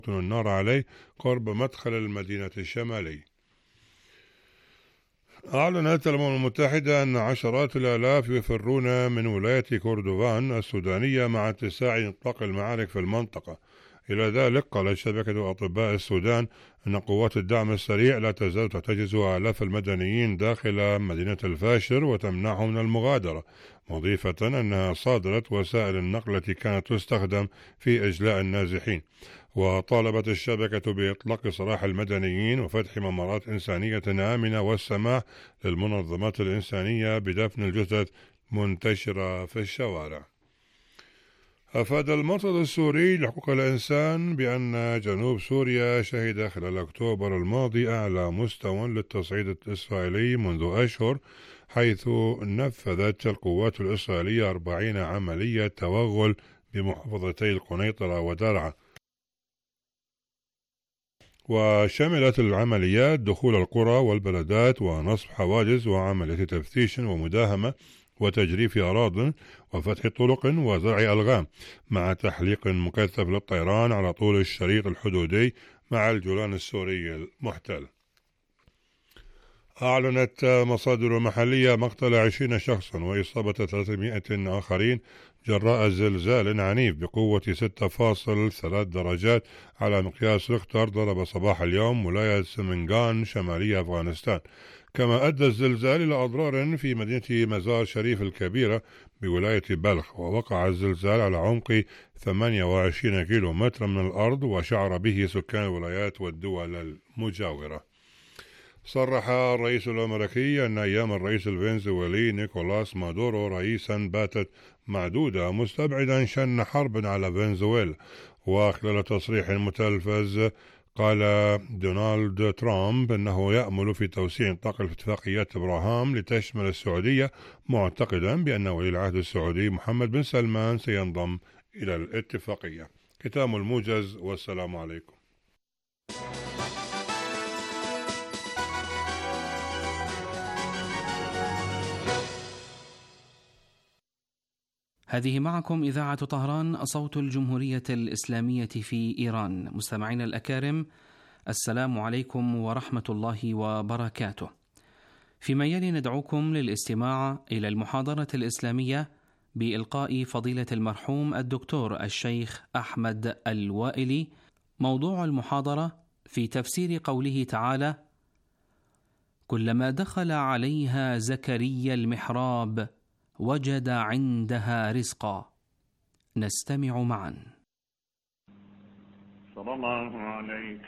النار عليه قرب مدخل المدينة الشمالي. أعلنت الأمم المتحدة أن عشرات الآلاف يفرون من ولاية كردفان السودانية مع اتساع إطلاق المعارك في المنطقة. إلى ذلك قالت شبكة أطباء السودان أن قوات الدعم السريع لا تزال تحتجز آلاف المدنيين داخل مدينة الفاشر وتمنعهم من المغادرة، مضيفة أنها صادرت وسائل النقل التي كانت تستخدم في إجلاء النازحين. وطالبت الشبكة بإطلاق سراح المدنيين وفتح ممرات إنسانية آمنة والسماح للمنظمات الإنسانية بدفن الجثث منتشرة في الشوارع. أفاد المرصد السوري لحقوق الإنسان بأن جنوب سوريا شهد خلال أكتوبر الماضي أعلى مستوى للتصعيد الإسرائيلي منذ أشهر، حيث نفذت القوات الإسرائيلية 40 عملية توغل بمحافظتي القنيطرة ودرعا، وشملت العمليات دخول القرى والبلدات ونصب حواجز وعملية تفتيش ومداهمة وتجريف أراضٍ وفتح طرق وزرع ألغام، مع تحليق مكثف للطيران على طول الشريط الحدودي مع الجولان السوري المحتل. أعلنت مصادر محلية مقتل 20 شخصا وإصابة 300 آخرين جراء زلزال عنيف بقوة 6.3 درجات على مقياس ريختر ضرب صباح اليوم ولاية سمنغان شمالي أفغانستان. كما أدى الزلزال إلى أضرار في مدينة مزار شريف الكبيرة بولاية بلخ، ووقع الزلزال على عمق 28 كيلو متر من الأرض وشعر به سكان الولايات والدول المجاورة. صرح الرئيس الأمريكي أن أيام الرئيس الفنزويلي نيكولاس مادورو رئيسا باتت معدودة، مستبعدا شن حرب على فنزويلا. وخلال تصريح متلفز قال دونالد ترامب أنه يأمل في توسيع نطاق اتفاقيات إبراهام لتشمل السعودية، معتقدا بأن ولي العهد السعودي محمد بن سلمان سينضم إلى الاتفاقية. ختام الموجز، والسلام عليكم. هذه معكم إذاعة طهران صوت الجمهورية الإسلامية في إيران. مستمعين الأكارم، السلام عليكم ورحمة الله وبركاته. فيما يلي ندعوكم للاستماع إلى المحاضرة الإسلامية بإلقاء فضيلة المرحوم الدكتور الشيخ أحمد الوائلي. موضوع المحاضرة في تفسير قوله تعالى: كلما دخل عليها زكريا المحراب وجد عندها رزقا. نستمع معا. صلى الله عليك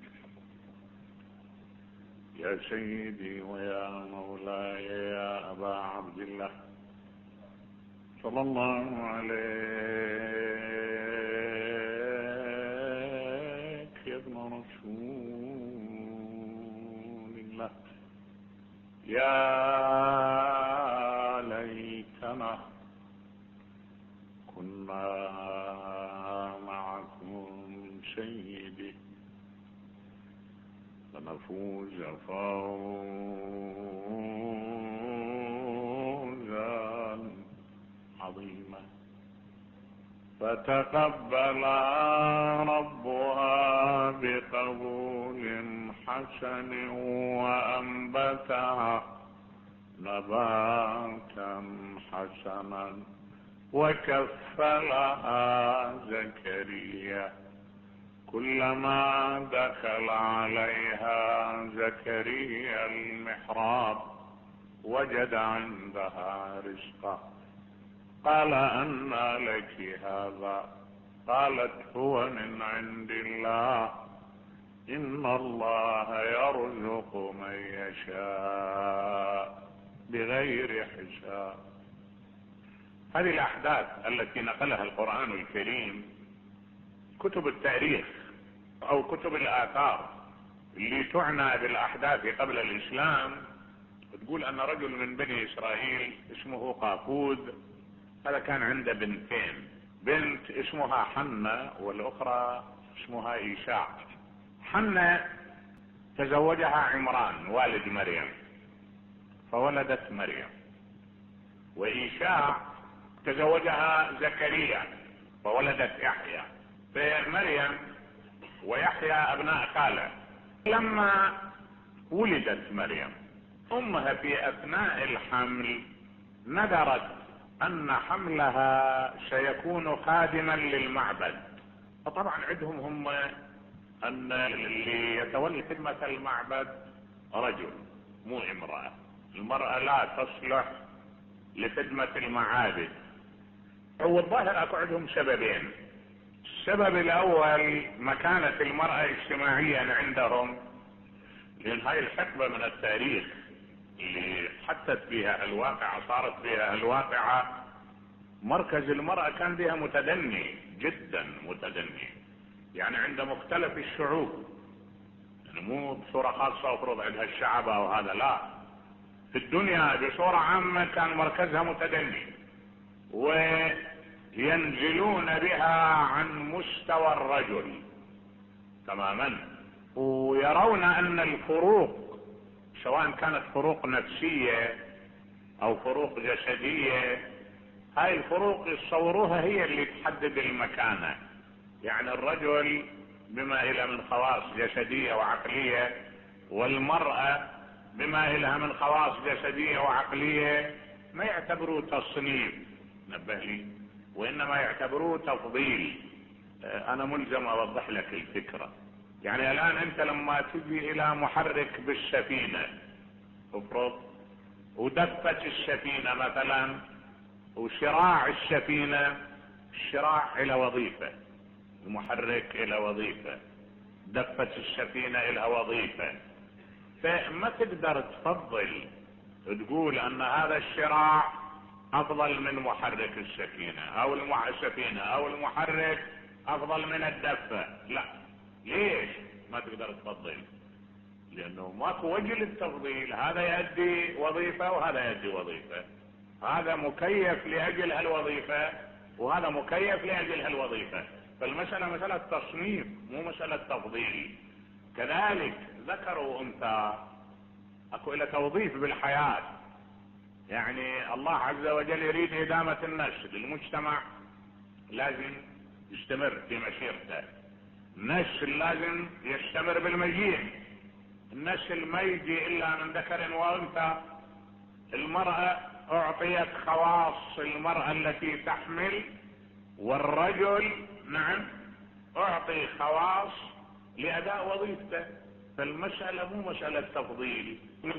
يا سيدي ويا مولاي يا أبا عبد الله، صلى الله عليك يا ابن رسول الله. يا ليتنا كنا معكم سيدي فنفوز فوزا عظيما. فتقبل ربها بقبول حسن وأنبتها نباتا حسنا وكفلها زكريا. كلما دخل عليها زكريا المحراب وجد عندها رزقا. قال أنى لك هذا؟ قالت هو من عند الله، إن الله يرزق من يشاء بغير حساب. هذه الأحداث التي نقلها القرآن الكريم، كتب التاريخ أو كتب الآثار اللي تعنى بالأحداث قبل الإسلام تقول أن رجل من بني إسرائيل اسمه قاقود، هذا كان عنده بنتين، بنت اسمها حنة والأخرى اسمها إيشاع. حنة تزوجها عمران والد مريم فولدت مريم، وإيشاع تزوجها زكريا فولدت يحيى. فمريم ويحيى ابناء خاله. لما ولدت مريم امها في اثناء الحمل نذرت ان حملها سيكون خادما للمعبد، فطبعا عندهم هم ان اللي يتولى خدمة المعبد رجل مو امرأة، المرأة لا تصلح لخدمة المعابد. والظاهر اكو عندهم سببين. السبب الاول مكانة المرأة اجتماعيا عندهم، لان هاي الحقبة من التاريخ اللي حدثت بها الواقعة صارت بها الواقعة مركز المرأة كان بها متدني جدا متدني، يعني عند مختلف الشعوب، يعني مو بصورة خاصة افرض عندها الشعب او هذا، لا، في الدنيا بصورة عامة كان مركزها متدني وينزلون بها عن مستوى الرجل تماما، ويرون ان الفروق سواء كانت فروق نفسية او فروق جسدية، هاي الفروق يتصوروها هي اللي تحدد المكانة. يعني الرجل بما إلى من خواص جسدية وعقلية، والمرأة بما إلها من خواص جسدية وعقلية ما يعتبروه تصنيف، نبه لي، وإنما يعتبروه تفضيل. أنا ملزم أوضح لك الفكرة. يعني الآن أنت لما تجي إلى محرك بالسفينة افرض، ودفة السفينة مثلا وشراع السفينة، الشراع إلى وظيفة، المحرك إلى وظيفة، دفة السفينة إلى وظيفة، فما تقدر تفضل تقول أن هذا الشراع أفضل من محرك السفينة أو السفينة أو المحرك أفضل من الدفة. لا، ليش ما تقدر تفضل؟ لأنه ماكو وجه للتفضيل، هذا يؤدي وظيفة وهذا يؤدي وظيفة، هذا مكيف لأجل هالوظيفة وهذا مكيف لأجل هالوظيفة، فالمسألة مسألة تصنيف مو مسألة تفضيل. كذلك ذكر وأنثى اكو إلى توظيف بالحياة، يعني الله عز وجل يريد إدامة النسل، المجتمع لازم يستمر في مسيرته، النسل لازم يستمر بالمجيء، النسل ما يجي إلا من ذكر وأنثى. المرأة أعطيت خواص المرأة التي تحمل، والرجل نعم أعطي خواص لأداء وظيفته، فالمسألة مو مسألة تفضيل.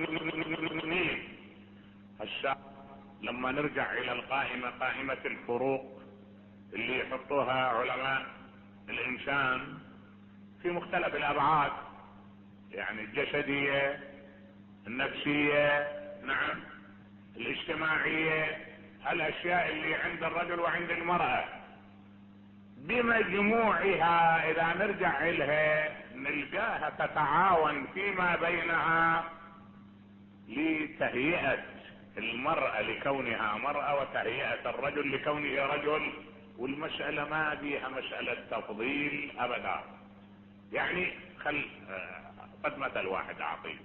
هسه لما نرجع إلى القائمة، قائمة الفروق اللي يحطوها علماء الإنسان في مختلف الأبعاد، يعني الجسدية، النفسية، نعم، الاجتماعية، الأشياء اللي عند الرجل وعند المرأة بمجموعها إذا نرجع إلها نلقاها تتعاون فيما بينها لتهيئة المرأة لكونها مرأة وتهيئة الرجل لكونه رجل، والمسألة ما فيها مسألة تفضيل أبدا. يعني قد مثل واحد أعطيك،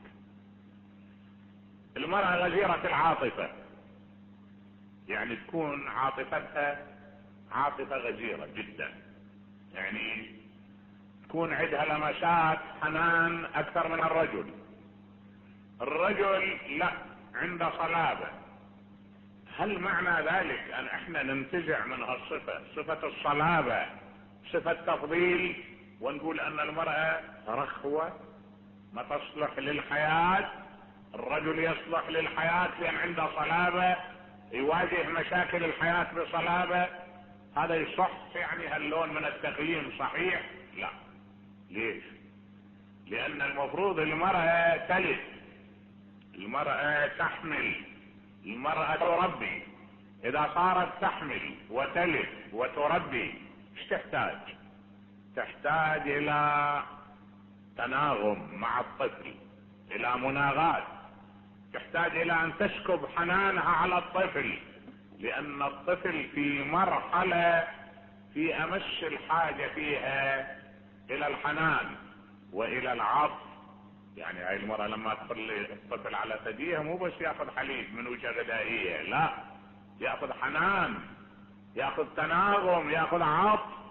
المرأة غزيرة العاطفة، يعني تكون عاطفتها عاطفة غزيرة جدا، يعني تكون عندها لمسات حنان أكثر من الرجل. الرجل لا، عنده صلابة. هل معنى ذلك أن احنا ننتزع من هالصفة، صفة الصلابة، صفة تفضيل، ونقول أن المرأة رخوة ما تصلح للحياة، الرجل يصلح للحياة لأن عنده صلابة، يواجه مشاكل الحياة بصلابة؟ هذا يصح يعني هاللون من التقييم صحيح؟ لا. ليش؟ لأن المفروض المرأة تلد، المرأة تحمل، المرأة تربي. إذا صارت تحمل وتلد وتربي ايش تحتاج؟ تحتاج إلى تناغم مع الطفل، إلى مناغات، تحتاج إلى أن تسكب حنانها على الطفل، لأن الطفل في مرحلة في أمس الحاجة فيها إلى الحنان وإلى العطف. يعني هاي المرأة لما تخلي الطفل على ثديها مو بس ياخذ حليب من وجهة غذائية، لا، ياخذ حنان، ياخذ تناغم، ياخذ عطف.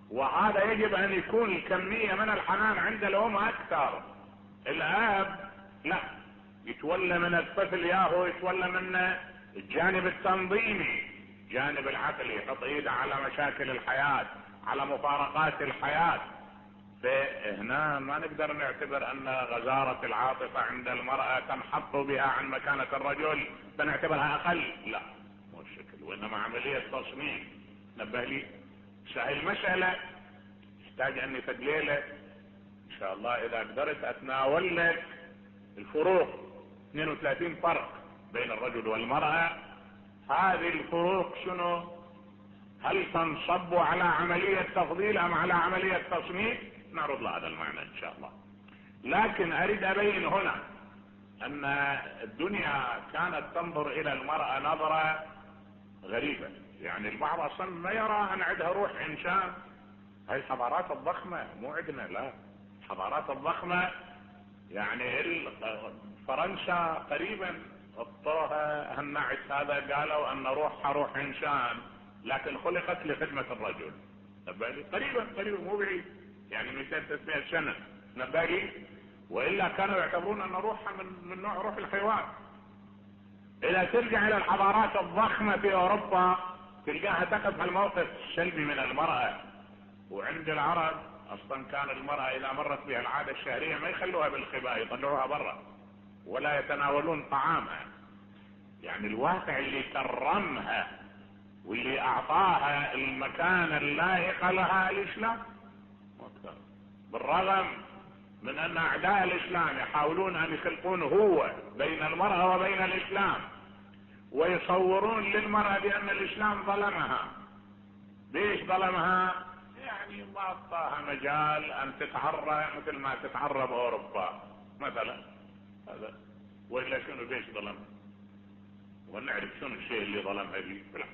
وهذا يجب ان يكون الكمية من الحنان عند الام اكثر. الاب لا، يتولى من الطفل ياهو، يتولى من الجانب التنظيمي، جانب العقل، يحط ايده على مشاكل الحياة، على مفارقات الحياة. فهنا ما نقدر نعتبر ان غزارة العاطفة عند المرأة تنحط بها عن مكانة الرجل، بنعتبرها اقل، لا مو الشكل، وانما عملية تصميم. نبه لي المسألة يحتاج اني فد ليلة ان شاء الله اذا قدرت اتناول لك الفروق، 32 فرق بين الرجل والمرأة. هذه الفروق شنو؟ هل تنصب على عملية تفضيل ام على عملية تصميم؟ نعرض له هذا المعنى ان شاء الله. لكن اريد ابين هنا ان الدنيا كانت تنظر الى المرأة نظرة غريبة. يعني البعض اصلا ما يرى ان عندها روح انسان. هاي الحضارات الضخمة مو عندنا، لا، الحضارات الضخمة يعني فرنسا قريبا اعطوها هالنعش هذا، قالوا ان روحها روح انسان لكن خلقت لخدمة الرجل. نبالي قريبا مو بعيد، يعني 200-300 سنة. نبالي والا كانوا يعتبرون ان روحها من نوع روح الحيوان. اذا ترجع الى الحضارات الضخمة في اوروبا تلقاها تقف الموقف السلبي من المرأة. وعند العرب اصلا كان المرأة اذا مرت بها العادة الشهرية ما يخلوها بالخباء، يطلعوها برا ولا يتناولون طعامها. يعني الواقع اللي كرمها واللي اعطاها المكان اللائق لها الاسلام. بالرغم من ان اعداء الاسلام يحاولون ان يخلقون هو بين المرأة وبين الاسلام، ويصورون للمرأة بان الاسلام ظلمها. ليش ظلمها؟ يعني ما اعطاها مجال ان تتعرى مثل ما تتعرى باوروبا مثلا. هذا والا شنو ليش ظلمها؟ ونعرف شنو الشيء اللي ظلمها به. بالعكس،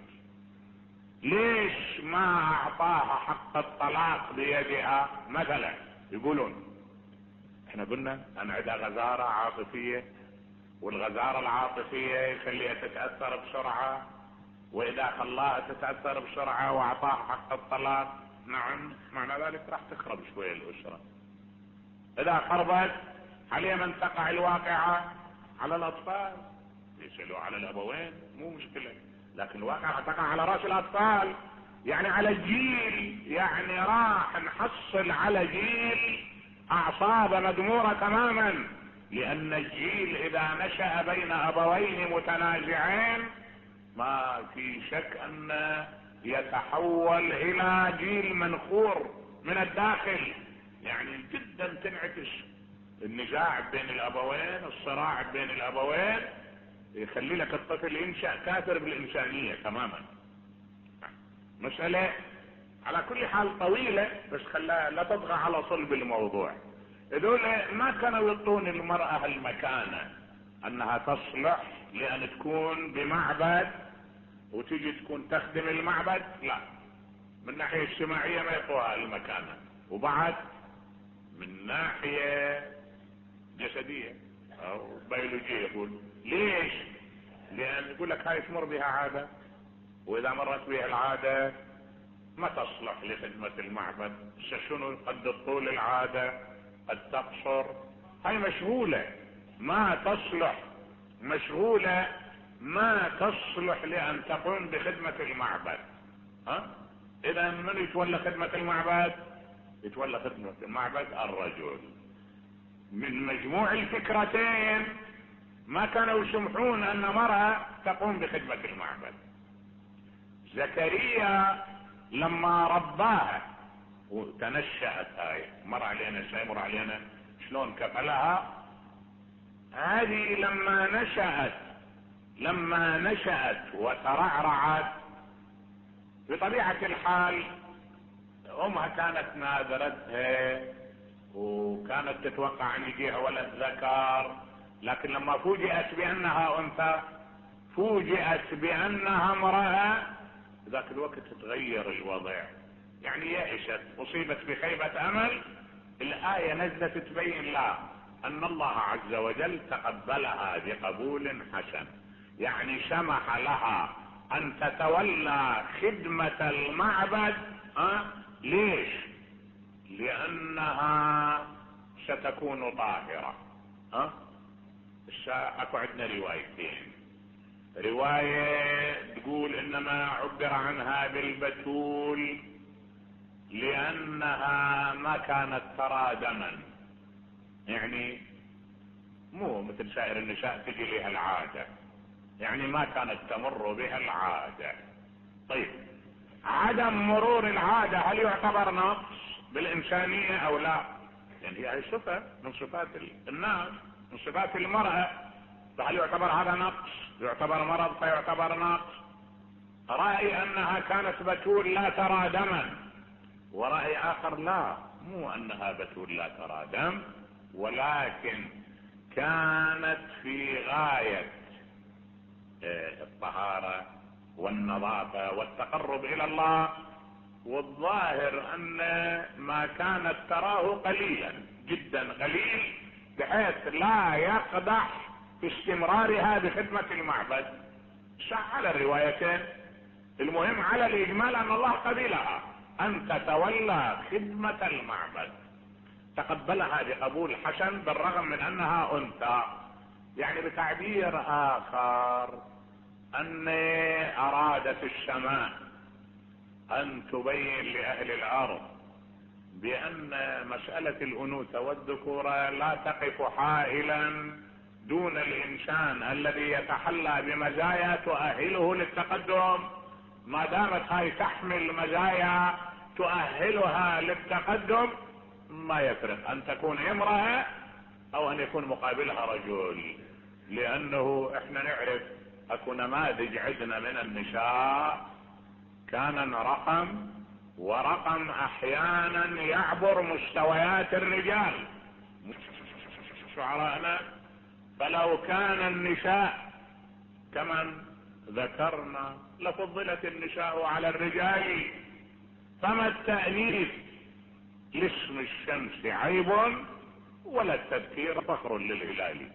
ليش ما اعطاها حق الطلاق بيدها مثلا؟ يقولون احنا قلنا ان عندها غزارة عاطفية، والغزارة العاطفية يخليها تتأثر بسرعة، واذا خلاها تتأثر بسرعة واعطاها حق الطلاق، نعم معنى ذلك راح تخرب شوية الاسرة. اذا خربت على من تقع الواقعة؟ على الاطفال، يسألوا على الابوين مو مشكلة، لكن الواقعة تقع على راس الاطفال، يعني على الجيل. يعني راح نحصل على جيل اعصاب مدمورة تماما، لان الجيل اذا نشأ بين ابوين متنازعين ما في شك ان يتحول الى جيل منخور من الداخل. يعني جدا تنعكس النزاع بين الابوين، الصراع بين الابوين يخلي لك الطفل ينشأ كافر بالانسانية تماما. مسألة على كل حال طويلة، بس خلاها لا تطغى على صلب الموضوع. هذول ما كانوا يعطون المرأة المكانة انها تصلح لان تكون بمعبد وتجي تكون تخدم المعبد، لا، من ناحية اجتماعية ما يعطوها المكانة، وبعد من ناحية جسدية او بيولوجية. يقول ليش؟ لان يقول لك هاي تمر بها عادة، واذا مرت بها العادة ما تصلح لخدمة المعبد. شنو؟ قد تطول العادة قد تقصر، هاي مشغولة ما تصلح، مشغولة ما تصلح لان تقوم بخدمة المعبد. اذا من يتولى خدمة المعبد؟ يتولى خدمة المعبد الرجل. من مجموع الفكرتين ما كانوا يسمحون ان مرأة تقوم بخدمة المعبد. زكريا لما رباها وتنشأت، هاي مر علينا سيمر علينا شلون كفلها. هذه لما نشأت وترعرعت، بطبيعة الحال امها كانت ناذرتها وكانت تتوقع ان يجيها ولد ذكر، لكن لما فوجئت بانها انثى، فوجئت بانها امرأة، ذاك الوقت تغير الوضع. يعني يأست، اصيبت بخيبة امل. الآية نزلت تبين لها ان الله عز وجل تقبلها بقبول حسن، يعني سمح لها ان تتولى خدمة المعبد ليش؟ لأنها ستكون طاهرة. اكو عندنا روايتين، رواية تقول انما عبر عنها بالبتول لانها ما كانت ترى دما، يعني مو مثل سائر النساء تجي لها العادة، يعني ما كانت تمر بها العادة. طيب عدم مرور العادة هل يعتبر نقص بالإنسانية او لا؟ يعني هي صفة من صفات الناس، من صفات المرأة، فهل يعتبر هذا نقص؟ يعتبر مرض فيعتبر نقص. رأي انها كانت بتول لا ترى دما، ورأي اخر لا، مو انها بتول لا ترى دم، ولكن كانت في غاية الطهارة والنظافة والتقرب الى الله، والظاهر ان ما كانت تراه قليلا جدا، قليل بحيث لا يقدح في استمرارها بخدمة المعبد. صح على الروايتين، المهم على الاجمال ان الله قبلها ان تتولى خدمة المعبد، تقبلها بقبول حسن بالرغم من انها انثى. يعني بتعبير اخر ان ارادت السماء ان تبين لاهل الارض بان مسألة الانوثة والذكورة لا تقف حائلا دون الانسان الذي يتحلى بمزايا تؤهله للتقدم. ما دامت هاي تحمل مزايا تؤهلها للتقدم ما يفرق ان تكون امرأة او ان يكون مقابلها رجل، لانه احنا نعرف اكو نماذج عندنا من النساء كان رقم، ورقم احيانا يعبر مستويات الرجال شعراءنا. فلو كان النساء كمن ذكرنا لفضلت النساء على الرجال، فما التأنيث لاسم الشمس عيب ولا التذكير فخر للهلال.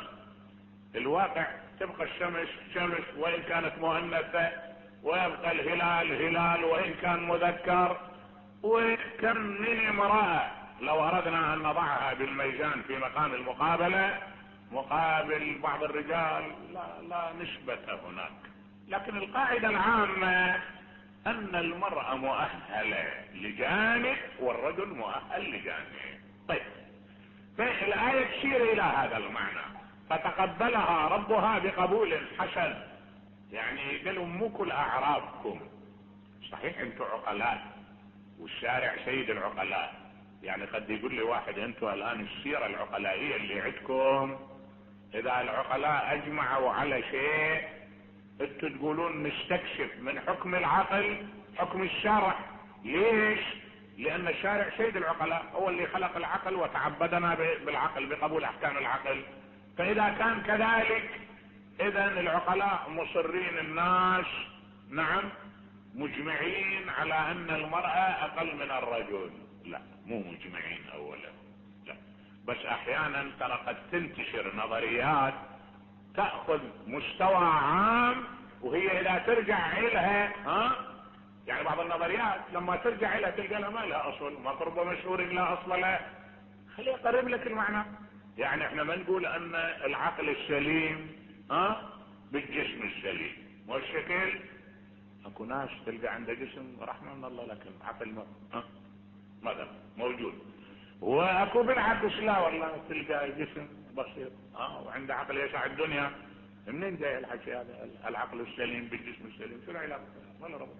الواقع تبقى الشمس شمس وان كانت مؤنثة، ويبقى الهلال هلال وان كان مذكر. وكم من امرأة لو اردنا ان نضعها بالميزان في مقام المقابلة مقابل بعض الرجال لا نسبة هناك. لكن القاعدة العامة ان المرأة مؤهلة لجانب والرجل مؤهل لجانب. طيب فالآية تشير الى هذا المعنى، فتقبلها ربها بقبول حسن. يعني قالوا مو كل اعرابكم، صحيح انتم عقلاء والشارع سيد العقلاء، يعني قد يقول لي واحد انتم الان السيرة العقلائية اللي عندكم اذا العقلاء اجمعوا على شيء انتم تقولون نستكشف من حكم العقل حكم الشرع. ليش؟ لان الشارع سيد العقلاء، هو اللي خلق العقل وتعبدنا بالعقل بقبول احكام العقل. فاذا كان كذلك اذا العقلاء مصرين الناس نعم مجمعين على ان المرأة اقل من الرجل. لا مو مجمعين اولا، لا، بس احيانا ترى قد تنتشر نظريات تأخذ مستوى عام، وهي اذا ترجع الها يعني بعض النظريات لما ترجع الها تلقى لها ما لها اصل، ما قرب مشهور لا اصل له. خليه يقرب لك المعنى. يعني احنا ما نقول ان العقل السليم بالجسم السليم، والشكل اكو ناس تلقى عنده جسم رحمة من الله لكن عقل ماذا موجود، واكو بالعكس لا والله تلقى جسم بسيط وعنده عقل يسع الدنيا. منين جاي الحكي هذا؟ العقل السليم بالجسم السليم شو العلاقة؟ ولا ربط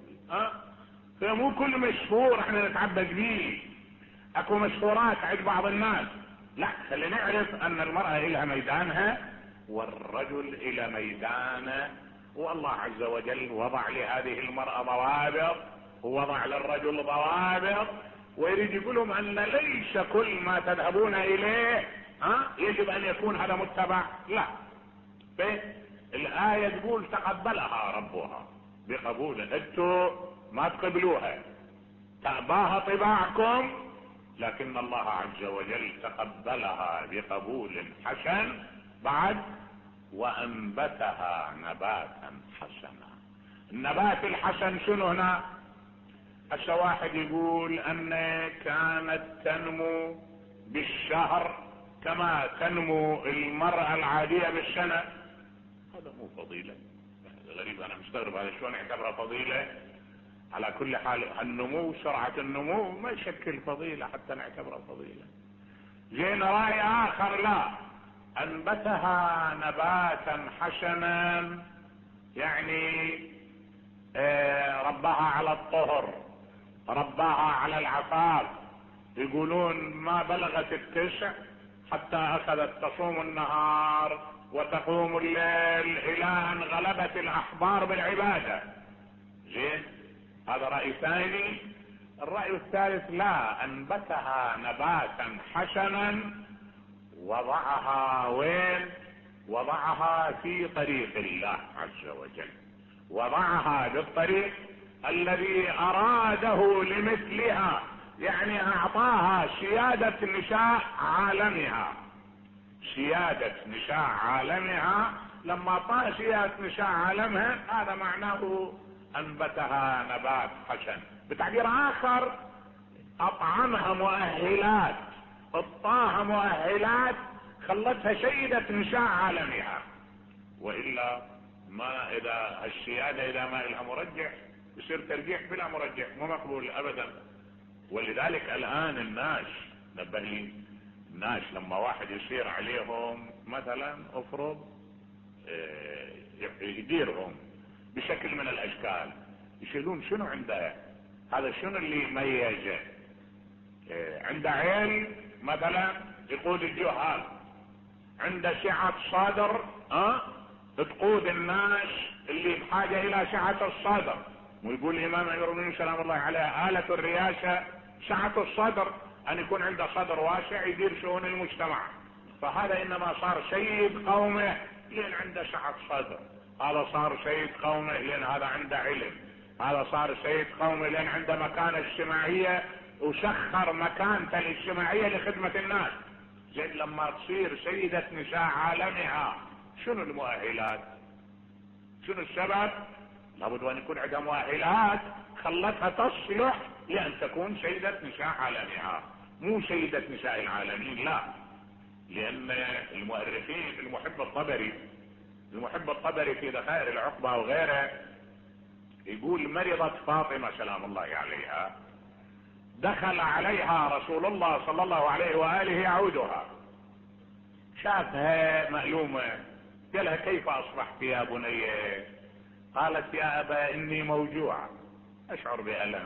فمو كل مشهور احنا نتعبد به. اكو مشهورات عند بعض الناس، لا خلينا نعرف ان المرأة الها ميدانها والرجل الى ميدانه، والله عز وجل وضع لهذه المرأة ضوابط ووضع للرجل ضوابط، ويريد يقولهم ان ليس كل ما تذهبون اليه يجب ان يكون هذا متبع. لا، الآية تقول تقبلها ربها بقبول، انتوا ما تقبلوها تأباها طباعكم، لكن الله عز وجل تقبلها بقبول حسن بعد وأنبتها نباتا حسنا. النبات الحسن شنو هنا؟ هسه واحد يقول ان كانت تنمو بالشهر كما تنمو المرأة العادية بالسنة، هذا مو فضيلة. غريب، انا مستغرب هذا شلون يعتبره فضيلة. على كل حال النمو، سرعة النمو ما يشكل فضيلة حتى نعتبره فضيلة. جينا رأي اخر لا، انبتها نباتا حسنا، يعني رباها على الطهر، رباها على العفاف. يقولون ما بلغت 9 حتى اخذت تصوم النهار وتقوم الليل الى ان غلبت الاحبار بالعبادة. زين، هذا رأي ثاني. الرأي الثالث لا، انبتها نباتا حسنا، وضعها وين؟ وضعها في طريق الله عز وجل، وضعها بالطريق الذي اراده لمثلها، يعني اعطاها سيادة نشاء عالمها. سيادة نشاء عالمها، لما اعطاها سيادة نشاء عالمها هذا معناه انبتها نبات حسن. بتعبير اخر اطعمها مؤهلات، اعطاها مؤهلات خلتها سيدة نشاء عالمها. والا ما اذا السيادة اذا ما لها مرجح يصير ترجيح بلا مرجح، مو مقبول ابدا. ولذلك الان الناس، نبهي الناس لما واحد يصير عليهم مثلا افرض يديرهم بشكل من الاشكال، يشيلون شنو عنده، هذا شنو اللي يميزه. عنده عيل مثلا يقود الجهال، عنده سعة صدر تقود الناس اللي بحاجة الى سعة الصدر. ويقول الامام امير المؤمنين سلام الله عليه آلة الرئاسة سعة الصدر، ان يكون عنده صدر واسع يدير شؤون المجتمع. فهذا انما صار سيد قومه لان عنده سعة صدر، هذا صار سيد قومه لان هذا عنده علم، هذا صار سيد قومه لان عنده مكانة اجتماعية وسخر مكانته الاجتماعية لخدمة الناس. زين، لما تصير سيدة نساء عالمها شنو المؤهلات؟ شنو السبب؟ لابد ان يكون عندها مؤهلات خلتها تصلح لان تكون سيدة نساء عالمها، مو سيدة نساء العالمين، لا. لان المؤرخين، المحب الطبري في ذخائر العقبة وغيره يقول مرضت فاطمة سلام الله عليها، دخل عليها رسول الله صلى الله عليه وآله يعودها، شافها مألومة، قالها كيف اصبحت يا بني؟ قالت يا ابا اني موجوعة، اشعر بألم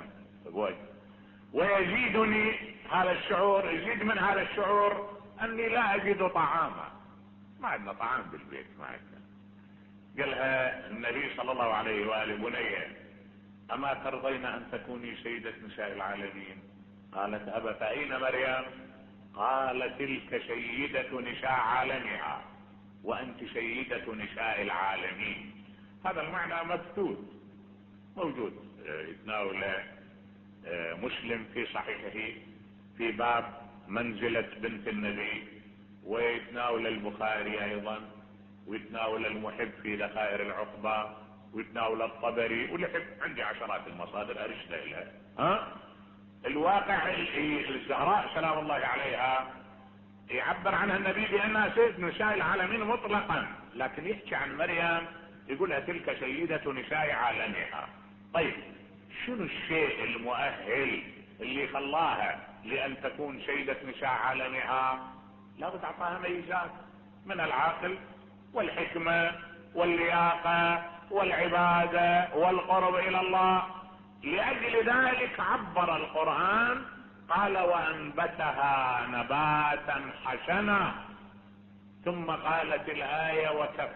ويزيدني هذا الشعور، يزيد من هذا الشعور اني لا اجد طعاما، ما عندنا طعام بالبيت، ما عندنا. قالها النبي صلى الله عليه وآله بني اما ترضين ان تكوني سيدة نساء العالمين؟ قالت ابا فاين مريم؟ قال تلك سيدة نساء عالمها وانت سيدة نساء العالمين. هذا المعنى مبثوث موجود، يتناول مسلم في صحيحه في باب منزلة بنت النبي، ويتناول البخاري ايضا، ويتناول المحب في ذخائر العقبة، ويتناول الطبري، واللي عندي عشرات المصادر ارشد اليها. الواقع الزهراء سلام الله عليها يعبر عنها النبي بانها سيد نساء العالمين مطلقا، لكن يحكي عن مريم يقولها تلك سيدة نساء عالمها. طيب شنو الشيء المؤهل اللي خلاها لان تكون سيدة نساء عالمها؟ لابد اعطاها ميزات من العقل والحكمة واللياقة والعبادة والقرب الى الله. لأجل ذلك عبر القرآن قال وأنبتها نباتا حسنا، ثم قالت الآية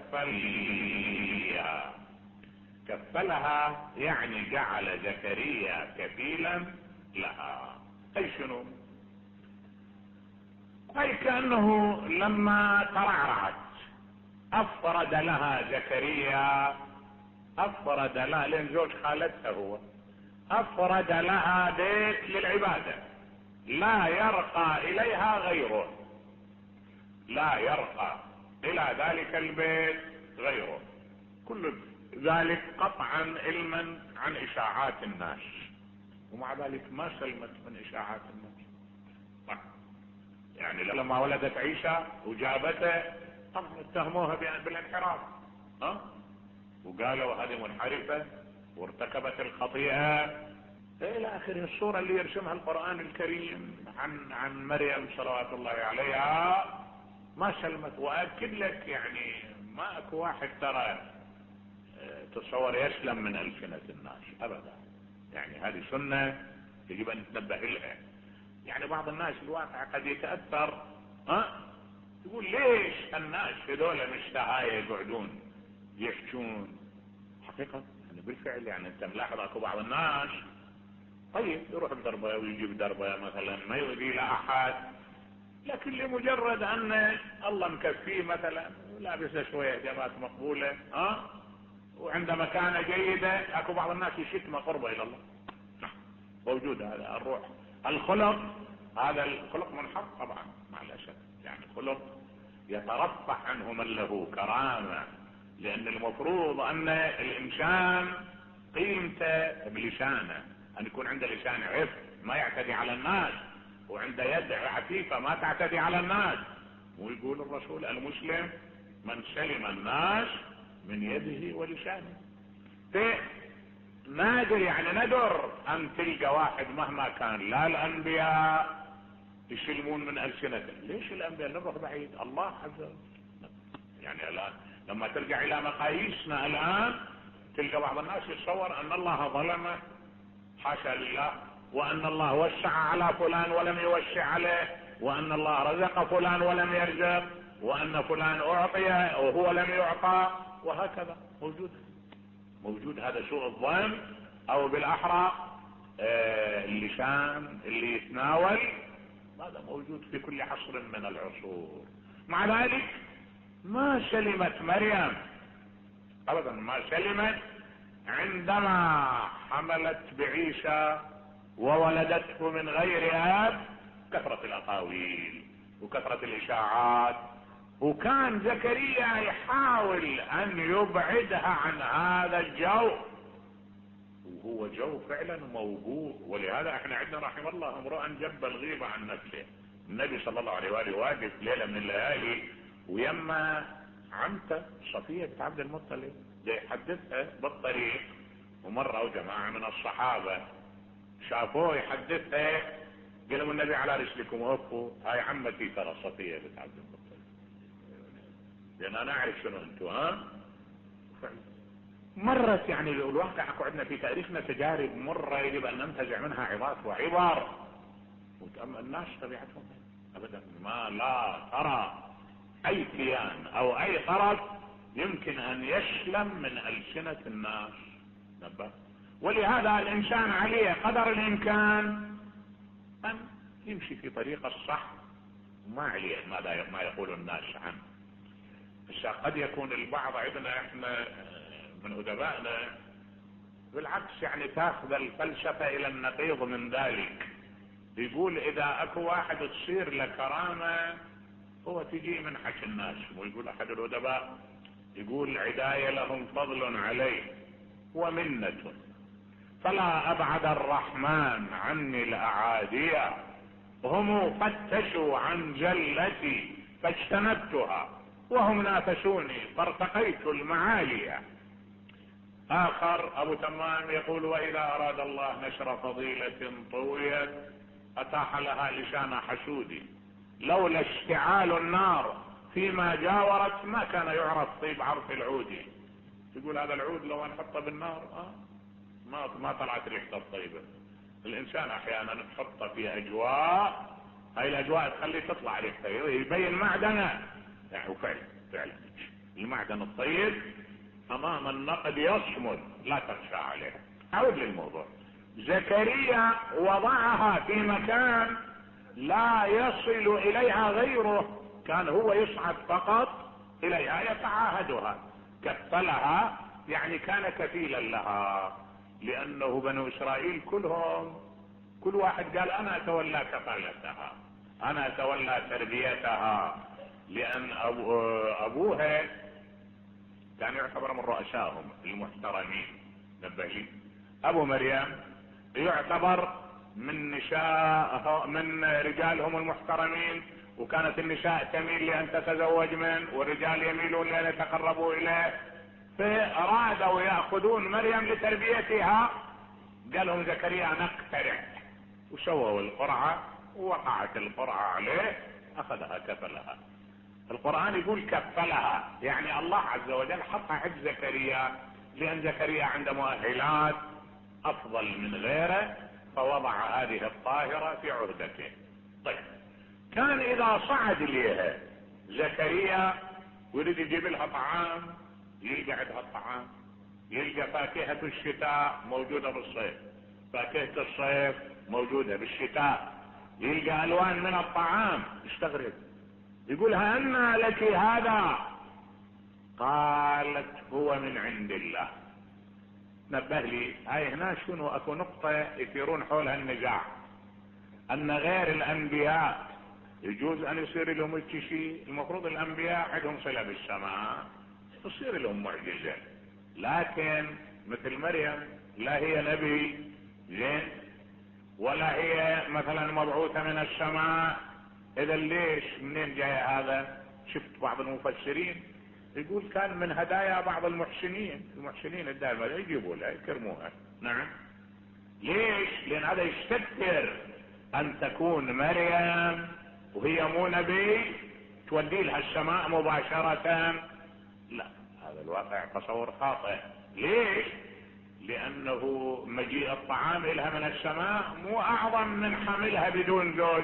وكفلها. كفلها يعني جعل زكريا كفيلا لها. أي شنو؟ أي كأنه لما ترعرعت أفرد لها زكريا، أفرد لها لأن زوج خالتها هو، أفرد لها بيت للعبادة لا يرقى إليها غيره، لا يرقى إلى ذلك البيت غيره. كل ذلك قطعا علما عن إشاعات الناس. ومع ذلك ما سلمت من إشاعات الناس. يعني لما ولدت عيسى وجابته طبعا اتهموها بالانحراف، وقالوا هذه منحرفة وارتكبت الخطيئة الى اخر الصورة اللي يرسمها القرآن الكريم عن مريم صلوات الله عليها. ما سلمت. واكد لك يعني ما اكو واحد ترى تصور يسلم من ألسنة الناس ابدا. يعني هذه سنة يجب ان نتنبه لها. يعني بعض الناس الواقع قد يتأثر، يقول ليش الناس هذول مشتهاية يقعدون يحجون. حقيقة يعني بالفعل يعني انت ملاحظ اكو بعض الناس طيب يروح بدربه ويجيب دربه مثلا ما يؤذي لا احد، لكن لمجرد ان الله مكفيه مثلا لابس شوية اجابات مقبولة وعنده مكانة جيدة، اكو بعض الناس يشتم قربه الى الله. موجود هذا الروح الخلق، هذا الخلق منحط طبعا مع الاسف. يعني خلق يترفع عنه من له كرامة، لان المفروض ان الانسان قيمته بلسانه، ان يكون عنده لسان عفة ما يعتدي على الناس، وعنده يد عفيفة ما تعتدي على الناس. ويقول الرسول المسلم من سلم الناس من يده ولسانه. نادر يعني ندر ان تلقى واحد مهما كان لا الانبياء يسلمون من ألسنته. ليش الانبياء نروح بعيد؟ الله عز وجل. يعني الان لما ترجع الى مقاييسنا الان تلقى بعض الناس يتصور ان الله ظلمه، حاشا لله، وان الله وسع على فلان ولم يوسع عليه، وان الله رزق فلان ولم يرزق، وان فلان اعطي وهو لم يعطى، وهكذا. موجود هذا سوء الظن، او بالاحرى اللسان اللي يتناول، هذا موجود في كل عصر من العصور. مع ذلك ما سلمت مريم ابدا، ما سلمت عندما حملت بعيسى وولدته من غير اب. كثرة الاقاويل وكثرة الاشاعات، وكان زكريا يحاول ان يبعدها عن هذا الجو، وهو جو فعلا موجود. ولهذا احنا عندنا رحم الله امرؤ جب الغيبة عن نفسه. النبي صلى الله عليه وآله واقف ليلة من الليالي ويما عمته صفية بنت عبد المطلب يحدثها بالطريق، ومرة جماعة من الصحابة شافوه يحدثها، قالوا النبي على رسلكم وقفوا، هاي عمتي ترى صفية بنت عبد المطلب، لان انا اعرف شنو انتوا. مرت يعني الواقع اكو عندنا في تاريخنا تجارب مرة يجب ان ننتزع منها عظات وعبر. الناس طبيعتهم ابدا ما لا ترى اي كيان او اي طرف يمكن ان يسلم من ألسنة الناس. نبه. ولهذا الانسان عليه قدر الامكان ان يمشي في طريق الصح، ما عليه ما يقول الناس عنه. بس قد يكون البعض عندنا احنا من ادبائنا بالعكس يعني تاخذ الفلسفة الى النقيض من ذلك. يقول اذا اكو واحد تصير له كرامة هو تجي من حكي الناس. ويقول احد الادباء يقول عداية لهم فضل عليه ومنة، فلا ابعد الرحمن عني الاعادية، هم فتشوا عن جلتي فاجتنبتها، وهم نافسوني فارتقيت المعالية. اخر ابو تمام يقول واذا اراد الله نشر فضيلة طويت اتاح لها لسان حسودي، لولا اشتعال النار فيما جاورت ما كان يعرف طيب عرف العود. يقول هذا العود لو نحطه بالنار ما طلعت ريحته الطيبة. الانسان احيانا نحطه في اجواء، هاي الاجواء تخلي تطلع ريحته، يبين معدنه. يعني فعلا المعدن الطيب امام النقد يصمد لا تخشى عليه. اعود للموضوع. زكريا وضعها في مكان لا يصل اليها غيره، كان هو يصعد فقط اليها يتعاهدها، كفلها يعني كان كفيلا لها، لانه بنو اسرائيل كلهم كل واحد قال انا اتولى كفالتها، انا اتولى تربيتها، لان ابوها كان يعتبر من رؤسائهم المحترمين. نبه لي ابو مريم يعتبر من نساء من رجالهم المحترمين، وكانت النساء تميل لأن تتزوج منه والرجال يميلون لأن يتقربوا إليه، فأرادوا يأخذون مريم لتربيتها. قالهم زكريا نقترع، وسووا القرعة ووقعت القرعة عليه، أخذها كفلها. القرآن يقول كفلها، يعني الله عز وجل حطها عند زكريا، لأن زكريا عنده مؤهلات أفضل من غيره، فوضع هذه الطاهرة في عهدته. طيب، كان إذا صعد إليها زكريا ويريد يجيب لها طعام، يلقى عندها الطعام، يلقى فاكهة الشتاء موجودة بالصيف، فاكهة الصيف موجودة بالشتاء، يلقى ألوان من الطعام، يستغرب، يقولها أنى لك هذا؟ قالت هو من عند الله. نبه لي هاي هنا شنو اكو نقطة يثيرون حولها النزاع، ان غير الانبياء يجوز ان يصير لهم الشيء، المفروض الانبياء عندهم صلة بالسماء تصير لهم معجزة، لكن مثل مريم لا هي نبي زين ولا هي مثلا مبعوثة من السماء، اذا ليش منين جاي هذا؟ شفت بعض المفسرين يقول كان من هدايا بعض المحسنين الدائما يجيبوا لها يكرموها. نعم، ليش؟ لان هذا يستكثر ان تكون مريم وهي مو نبي تودي لها السماء مباشرة، لا، هذا الواقع تصور خاطئ. ليش؟ لانه مجيء الطعام لها من السماء مو اعظم من حملها بدون زوج.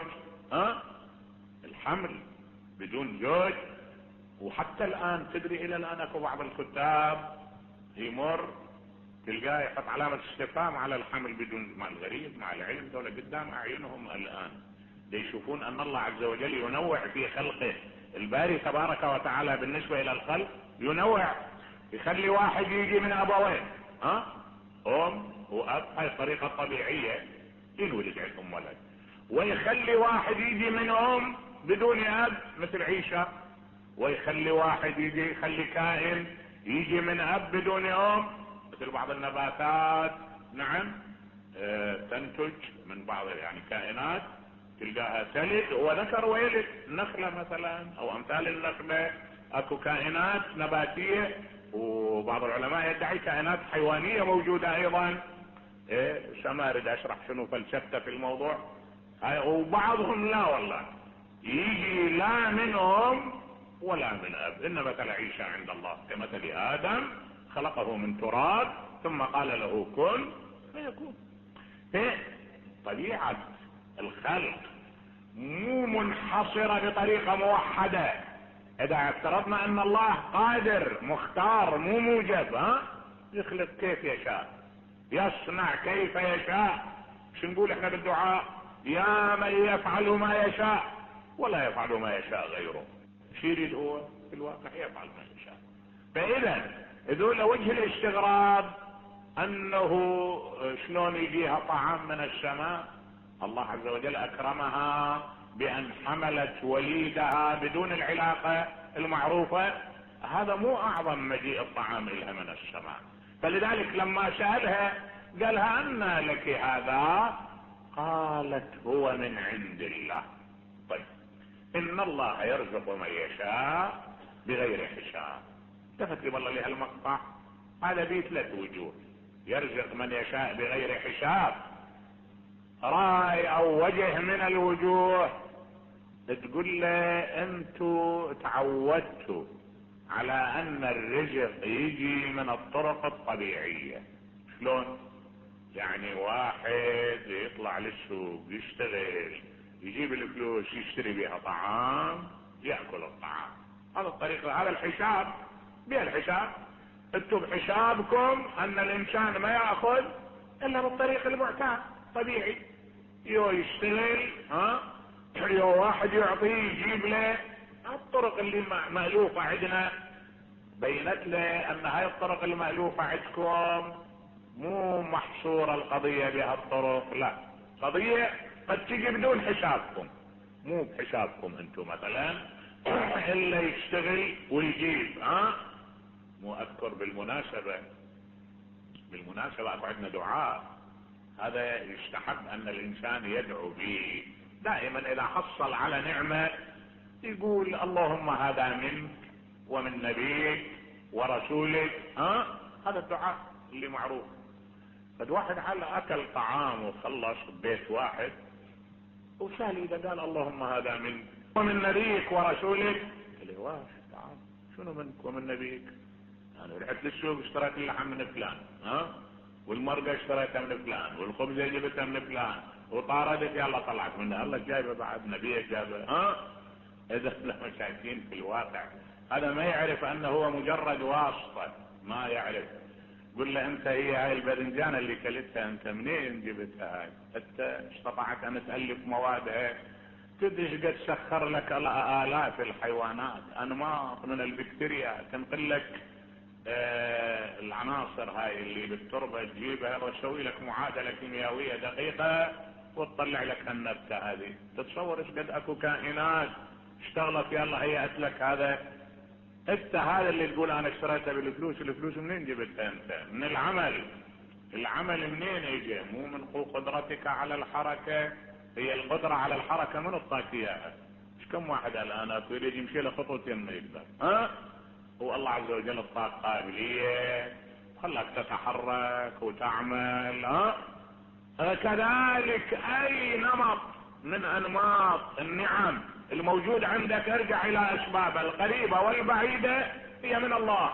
الحمل بدون زوج. وحتى الان تدري الى الان اكو بعض الكتاب يمر تلقاه يحط علامة استفهام على الحمل بدون، مع الغريب مع العلم دولة قدام اعينهم الان يشوفون ان الله عز وجل ينوع في خلقه. الباري تبارك وتعالى بالنسبة الى الخلق ينوع، يخلي واحد يجي من ابوين، ام واب، هاي الطريقة الطبيعية ينولد عندهم ولد، ويخلي واحد يجي من ام بدون اب مثل عيسى، ويخلي واحد يجي، يخلي كائن يجي من اب بدون ام مثل بعض النباتات. نعم، تنتج من بعض يعني كائنات تلقاها تلد وذكر ويلد، نخلة مثلا او امثال النخلة، اكو كائنات نباتية، وبعض العلماء يدعي كائنات حيوانية موجودة ايضا. ما اريد اشرح شنو فلسفته في الموضوع، وبعضهم لا والله يجي لا منهم ولا من اب، ان مثل عيسى عند الله كمثل ادم خلقه من تراب ثم قال له كن فيكون. طبيعة الخلق مو منحصرة بطريقة موحدة. اذا افترضنا ان الله قادر مختار مو موجب، يخلق كيف يشاء، يصنع كيف يشاء. شو نقول احنا بالدعاء؟ يا من يفعل ما يشاء ولا يفعل ما يشاء غيره. شو يريد هو في الواقع؟ يفعل ما يشاء. فاذا هذول وجه الاستغراب انه شلون يجيها طعام من السماء. الله عز وجل اكرمها بان حملت وليدها بدون العلاقة المعروفة، هذا مو اعظم مجيء الطعام لها من السماء. فلذلك لما سألها قالها أنى لك هذا؟ قالت هو من عند الله. طيب، ان الله يرزق من يشاء بغير حساب. التفت لي والله لهالمقطع، هذا به 3 وجوه. يرزق من يشاء بغير حساب، راي او وجه من الوجوه تقول له انتوا تعودتوا على ان الرزق يجي من الطرق الطبيعية. شلون؟ يعني واحد يطلع للسوق يشتغل يجيب الفلوس يشتري بها طعام يأكل الطعام، هذا الطريقة، هذا الحساب. بالحساب انتم بحسابكم ان الانسان ما يأخذ الا بالطريق المعتاد طبيعي، يو يشتغل يو واحد يعطيه يجيب له. الطرق اللي مألوفة عندنا بينت له ان هاي الطرق المألوفة عندكم مو محصورة القضية بهالطرق، لا، قضية قد تجي بدون حسابكم، مو بحسابكم انتم مثلا الا يشتغل ويجيب. مو اذكر بالمناسبة اكو عندنا دعاء هذا يستحب أن الإنسان يدعو به دائما إذا حصل على نعمة يقول اللهم هذا منك ومن نبيك ورسولك. هذا الدعاء اللي معروف. قد واحد حل أكل طعام وخلص بيت واحد وسهل إذا قال اللهم هذا منك ومن نبيك ورسولك، قال واش تعال شنو منك ومن نبيك؟ أنا رحت للسوق اشتريت اللحم من فلان، والمرقة اشتريتها من فلان، والخبزة جبتها من فلان، وطاردت يلا طلعت منها، الله جايبه بعد نبيه جابه. إذا المساكين في الواقع هذا ما يعرف أنه هو مجرد واسطة، ما يعرف. قل له أنت هي هاي الباذنجانة اللي كلتها أنت منين جبتها هاي؟ أنت استطعت أن تألف موادها؟ تدري قد سخر لك آلاف الحيوانات، أنماط من البكتيريا تنقل لك العناصر هاي اللي بالتربة تجيبها وتسوي لك معادلة كيميائية دقيقة وتطلع لك النبتة هذه. تتصور ايش قد اكو كائنات اشتغلت يلا هيئت لك هذا. انت هذا اللي تقول انا اشتريتها بالفلوس، الفلوس منين جبتها انت؟ من العمل. العمل منين يجي؟ مو من قدرتك على الحركة. هي القدرة على الحركة من اعطاك اياها؟ ايش كم واحد الان يريد يمشي له خطوتين ما يقدر. هو الله عز وجل اعطاك قابلية خلاك تتحرك وتعمل. كذلك اي نمط من انماط النعم الموجود عندك ارجع الى اسبابها القريبة والبعيدة، هي من الله.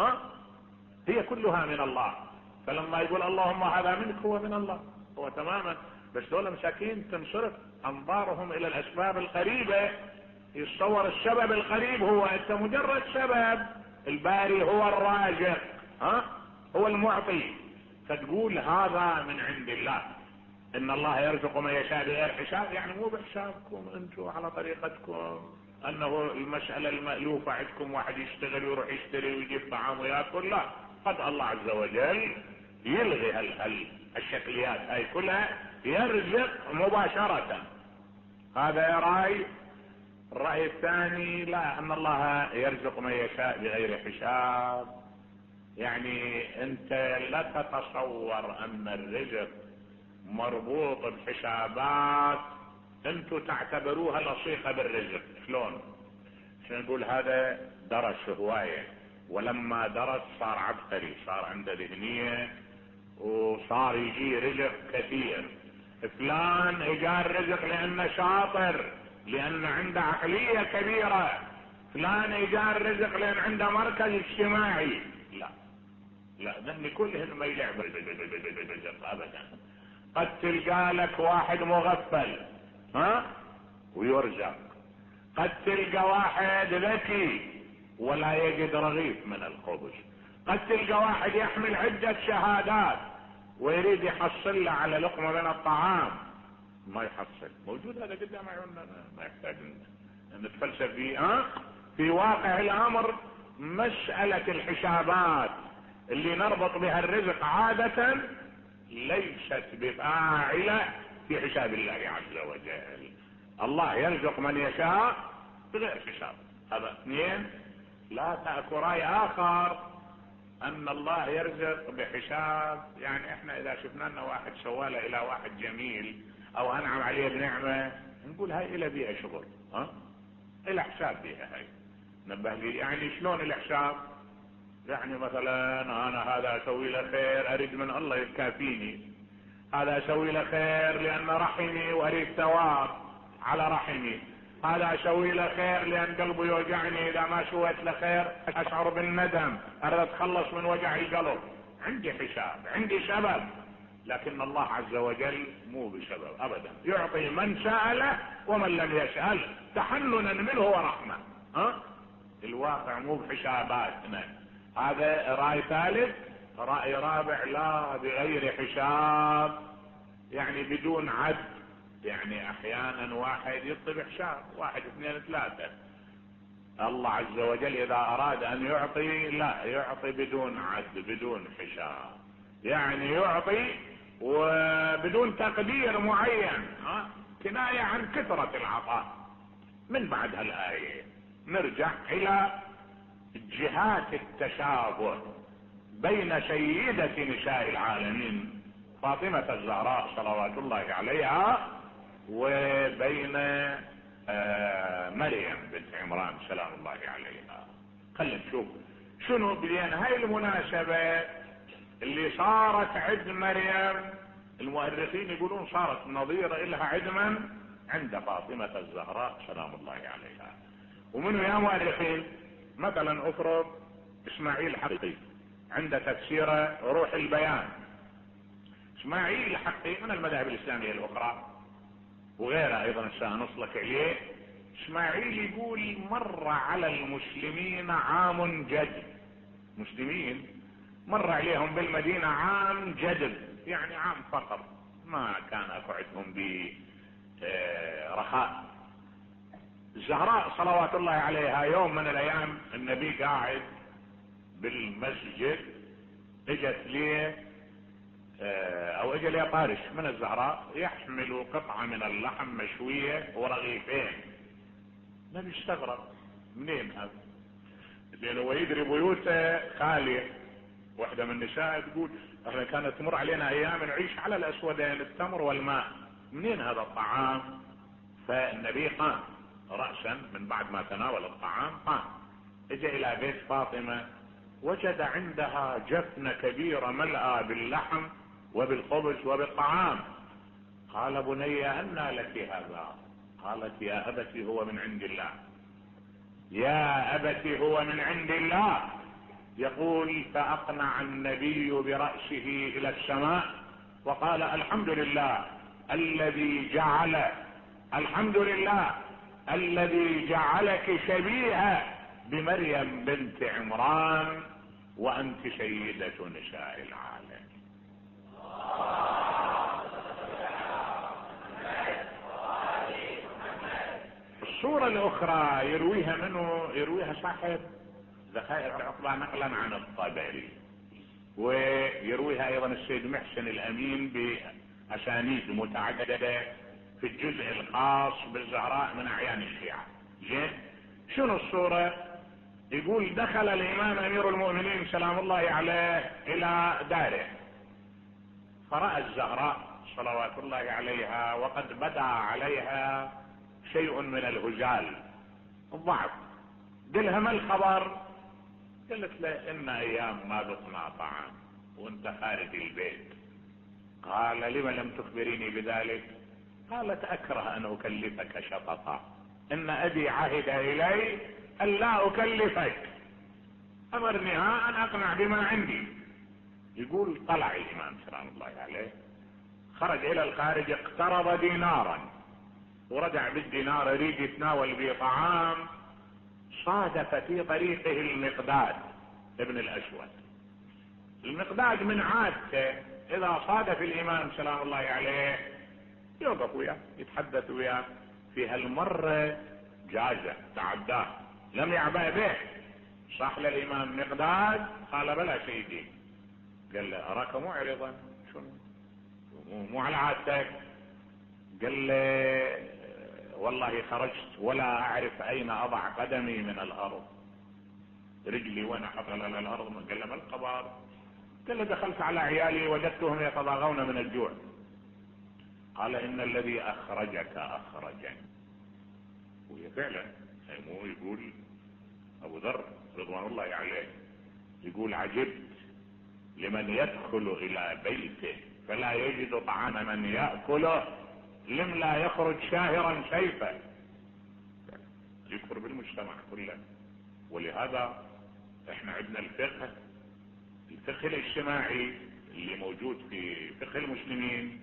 هي كلها من الله. فلما يقول اللهم هذا منك هو من الله، هو تماما. بس دول مساكين تنصرف انظارهم الى الاسباب القريبة، يتصور السبب القريب هو انت مجرد سبب. الباري هو الرازق، هو المعطي. فتقول هذا من عند الله، ان الله يرزق من يشاء بغير حساب، يعني مو بحسابكم انتم على طريقتكم، انه المسألة المألوفة عندكم واحد يشتغل ويروح يشتري ويجيب طعام وياكل. لا، قد الله عز وجل يلغي الشكليات هاي كلها، يرزق مباشرة. هذا رأي. الرأي الثاني لا، ان الله يرزق من يشاء بغير حساب. يعني انت لا تتصور ان الرزق مربوط بحسابات انتم تعتبروها لصيقة بالرزق. شلون نقول هذا درس هواية، ولما درس صار عبقري، صار عنده ذهنية وصار يجي رزق كثير. فلان اجا الرزق لانه شاطر، لان عنده عقلية كبيرة. فلان اجا الرزق لان عنده مركز اجتماعي. لا ذهني كلهن ما يلعب بالرزق ابدا. قد تلقى لك واحد مغفل ويرزق، قد تلقى واحد ذكي ولا يجد رغيف من الخبز، قد تلقى واحد يحمل عدة شهادات ويريد يحصل له على لقمة من الطعام ما يحصل. موجود هذا قدام عيوننا، ما يحتاج ان نتفلسف فيه. في واقع الامر مسألة الحسابات اللي نربط بها الرزق عادة ليست بفاعلة في حساب الله عز وجل. الله يرزق من يشاء بغير حساب. هذا اثنين. لا تأكل رأي آخر أن الله يرزق بحساب. يعني احنا إذا شفنا لنا واحد سواله إلى واحد جميل أو أنعم عليه بنعمة نقول هاي إلى بيها شغل، إلى حساب بيها هاي. نبه لي يعني شلون الحساب؟ يعني مثلا انا هذا اسوي له خير اريد من الله يكافيني، هذا اسوي له خير لان رحمي واريد ثواب على رحمي، هذا اسوي له خير لان قلبي يوجعني اذا ما سويت له خير اشعر بالندم، اريد اتخلص من وجع القلب. عندي حساب، عندي سبب. لكن الله عز وجل مو بسبب ابدا، يعطي من سأله ومن لم يسأل تحننا منه ورحمة. الواقع مو بحساباتنا. هذا رأي ثالث. رأي رابع لا، بغير حساب، يعني بدون عد. يعني احيانا واحد يطلب حساب، 1 2 3. الله عز وجل اذا اراد ان يعطي لا يعطي بدون عد بدون حساب، يعني يعطي وبدون تقدير معين. كناية عن كثرة العطاء. من بعد هالآية نرجع الى جهات التشابه بين سيدة نساء العالمين فاطمة الزهراء صلوات الله عليها وبين مريم بنت عمران سلام الله عليها. خلينا نشوف شنو بين هاي المناسبة اللي صارت عند مريم. المؤرخين يقولون صارت نظيرة لها عدما عند فاطمة الزهراء سلام الله عليها. ومنه يا مؤرخين مثلا افرض اسماعيل حقي عند تفسير روح البيان. اسماعيل حقي من المذاهب الاسلامية الاخرى وغيرها ايضا سنصلك اليه. اسماعيل يقول مر على المسلمين عام جدب. مسلمين مر عليهم بالمدينة عام جدب، يعني عام فقر، ما كان اكو عندهم برخاء. الزهراء صلوات الله عليها يوم من الايام النبي قاعد بالمسجد، اجت ليه او اجى ليه طارش من الزهراء يحمل قطعة من اللحم مشوية ورغيفين. النبي استغرب منين هذا؟ لانه هو يدري بيوته خالية. واحدة من النساء تقول احنا كانت تمر علينا ايام نعيش على الاسودين التمر والماء، منين هذا الطعام؟ فالنبي قام رأسا من بعد ما تناول الطعام، قام اجى الى بيت فاطمة، وجد عندها جفنة كبيرة ملأى باللحم وبالخبز وبالطعام. قال بني أنى لك هذا؟ قالت يا أبت هو من عند الله. يا أبت هو من عند الله. يقول فأقنع النبي برأسه إلى السماء وقال الحمد لله الذي جعل، الحمد لله الذي جعلك شبيهة بمريم بنت عمران وأنت سيدة نساء العالم. الصورة الأخرى يرويها منه، يرويها صاحب ذخائر العقبة نقلا عن الطبري، ويرويها أيضا السيد محسن الأمين بأسانيد متعددة في الجزء الخاص بالزهراء من أعيان الشيعة. زين، شنو الصورة؟ يقول دخل الإمام أمير المؤمنين سلام الله عليه إلى داره، فرأى الزهراء صلوات الله عليها وقد بدا عليها شيء من الهزال الضعف. قلها ما الخبر؟ قالت له إن أيام ما ذقنا طعام وانت خارج البيت. قال لما لم تخبريني بذلك؟ قالت أكره أن أكلفك شططا، إن أبي عهد إلي أن لا أكلفك، أمرني أن أقنع بما عندي. يقول طلع الإمام سلام الله عليه، خرج إلى الخارج، اقترض دينارا ورجع بالدينار يريد يتناول به طعام. صادف في طريقه المقداد ابن الأسود. المقداد من عادته إذا صادف الإمام سلام الله عليه يوقف وياه يتحدث وياه. في هالمرة جازه تعداه، لم يعبأ به. صح للإمام مقداد؟ قال بلى سيدي. قال له أراك معرضا، شنو مو على عادتك؟ قال له والله خرجت ولا أعرف أين أضع قدمي من الأرض، رجلي وين أحطها على الأرض. قال له ما الخبر؟ قال له دخلت على عيالي وجدتهم يتضاغون من الجوع. قال إن الذي أخرجك أخرجني. وهي فعلا مو يقول أبو ذر رضوان الله عليه، يقول عجبت لمن يدخل إلى بيته فلا يجد طعام من يأكله لم لا يخرج شاهرا سيفا. يكفر بالمجتمع كله. ولهذا احنا عندنا الفقه الاجتماعي اللي موجود في فقه المسلمين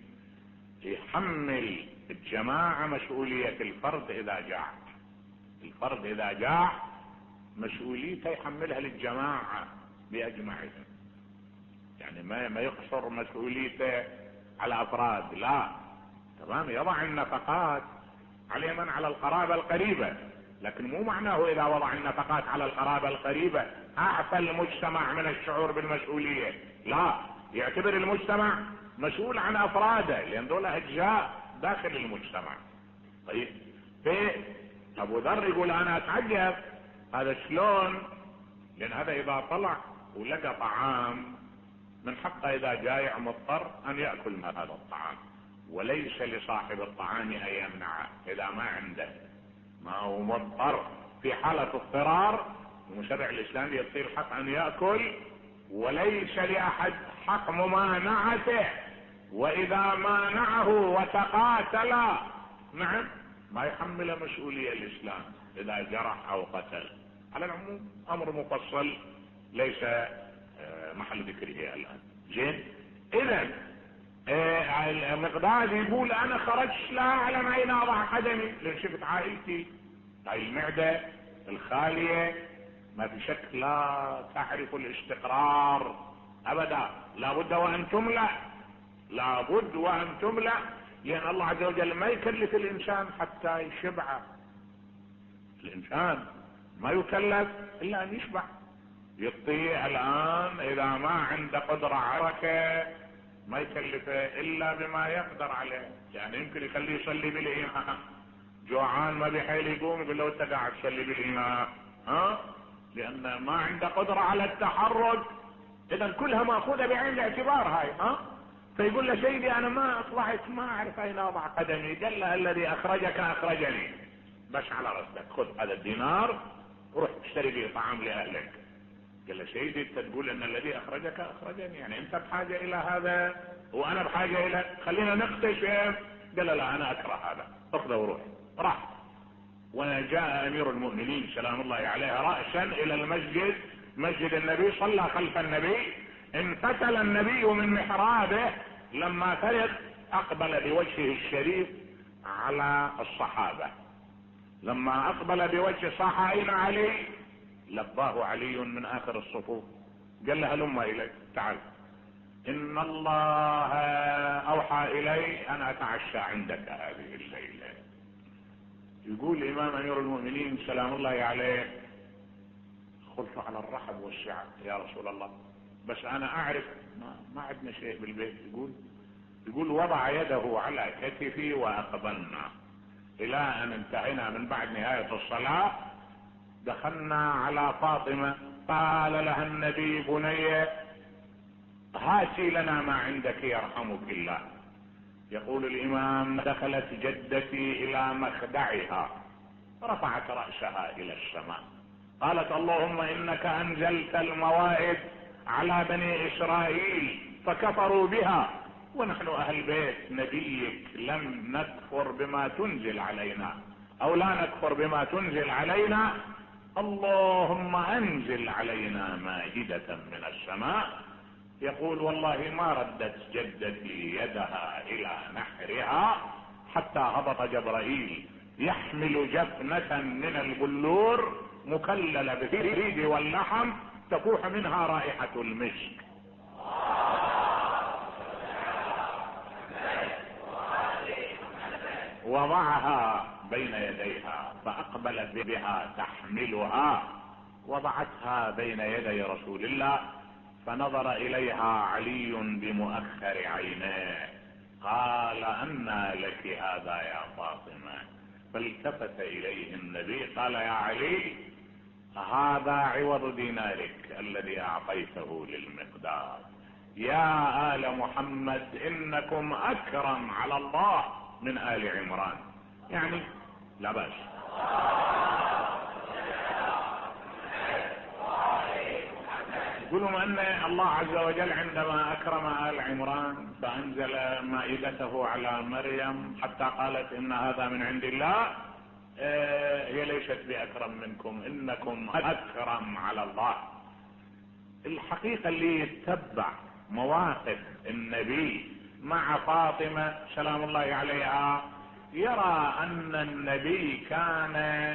يحمل الجماعة مسؤولية الفرد إذا جاع. الفرد إذا جاع مسؤوليته يحملها للجماعة بأجمعهم، يعني ما يقصر مسؤوليته على أفراد، لا تمام، يضع النفقات على من على القرابة القريبة، لكن مو معناه إذا وضع النفقات على القرابة القريبة أعفى المجتمع من الشعور بالمسؤولية، لا، يعتبر المجتمع مسؤول عن أفراده لأن دول أجزاء داخل المجتمع. طيب في أبو ذر يقول أنا أتعجب هذا شلون، لأن هذا إذا طلع ولقى طعام من حقه إذا جائع مضطر أن يأكل من هذا الطعام، وليس لصاحب الطعام أن يمنعه إذا ما عنده، ما هو مضطر في حالة اضطرار. المشرع الإسلامي يعطيه الحق أن يأكل، وليس لأحد حق ممانعته، وإذا مانعه وتقاتل نعم ما يحمل مسؤولية الإسلام إذا جرح أو قتل. على العموم أمر مفصل ليس محل ذكره الآن. زين، إذا المقداد يقول أنا خرجت لا أعلم أين أضع قدمي، لأن شفت عائلتي هاي المعدة الخالية ما في شك لا تعرف الاستقرار أبدا، لابد وأن تملأ، لابد وأن تملأ، لأن الله عز وجل ما يكلف الإنسان حتى يشبع. الإنسان ما يكلف إلا أن يشبع. يطيع الآن إذا ما عنده قدرة حركة ما يكلفه إلا بما يقدر عليه، يعني يمكن يخليه يصلي بالإمام، جوعان ما بحيل يقوم يقول له أنت قاعد تصلي بالإمام، لأن ما عنده قدرة على التحرك. إذا كلها مأخوذة بعين الاعتبار هاي، فيقول له سيدي أنا ما طلعت ما أعرف أين أضع قدمي، قال له الذي أخرجك أخرجني، بس على رأسك خذ هذا الدينار وروح اشتري به طعام لأهلك. قال له سيدي أنت تقول أن الذي أخرجك أخرجني، يعني أنت بحاجة إلى هذا وأنا بحاجة إلى، خلينا نقتش. قال له لا أنا أكره هذا، اخذه وروح. راح، وجاء أمير المؤمنين سلام الله عليه رأسا إلى المسجد، مسجد النبي، صلى خلف النبي. انفتل النبي من محرابه لما فرغ، أقبل بوجهه الشريف على الصحابة. لما أقبل بوجه صاح أين علي؟ لباه علي من آخر الصفوف، قال له هلم إلي، تعال، إن الله أوحى إلي أن أتعشى عندك هذه الليلة. يقول الإمام أمير المؤمنين سلام الله عليه خلت على الرحب والسعة يا رسول الله، بس أنا أعرف ما عندنا شيء بالبيت. يقول وضع يده على كتفي وأقبلنا إلى أن انتهينا من بعد نهاية الصلاة. دخلنا على فاطمة، قال لها النبي بني هاتي لنا ما عندك يرحمك الله. يقول الإمام دخلت جدتي إلى مخدعها، رفعت رأسها إلى السماء، قالت اللهم إنك أنزلت الموائد على بني إسرائيل فكفروا بها، ونحن أهل بيت نبيك لم نكفر بما تنزل علينا أو لا نكفر بما تنزل علينا، اللهم أنزل علينا مائدة من السماء. يقول والله ما ردت جدتي يدها إلى نحرها حتى هبط جبرائيل يحمل جفنة من البلور مكللة بالفريد واللحم تفوح منها رائحة المسك. وضعها بين يديها فأقبلت بها تحملها، وضعتها بين يدي رسول الله، فنظر إليها علي بمؤخر عينيه، قال أنى لك هذا يا فاطمة؟ فالتفت إليه النبي قال يا علي هذا عوض دينارك الذي أعطيته للمقدار، يا آل محمد إنكم أكرم على الله من آل عمران، يعني لا بأس. يقولون أن الله عز وجل عندما أكرم آل عمران فأنزل مائدته على مريم حتى قالت إن هذا من عند الله، هي ليست بأكرم منكم، إنكم أكرم على الله. الحقيقة اللي يتبع مواقف النبي مع فاطمة سلام الله عليها يرى أن النبي كان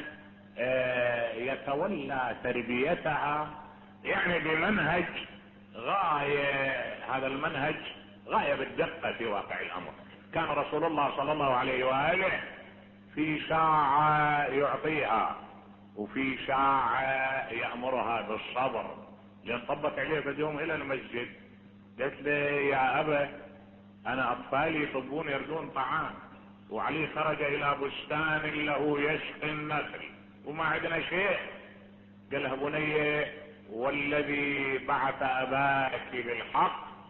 يتولى تربيتها يعني بمنهج غاية، هذا المنهج غاية بالدقة في واقع الأمر. كان رسول الله صلى الله عليه وآله في ساعة يعطيها وفي ساعة يأمرها بالصبر، لأن طبت عليه في اليوم إلى المسجد قلت لي يا أبا أنا أطفالي يطبون يردون طعام، وعلي خرج إلى بستان له يسقي النخل وما عندنا شيء. قال له بني والذي بعث أباك بالحق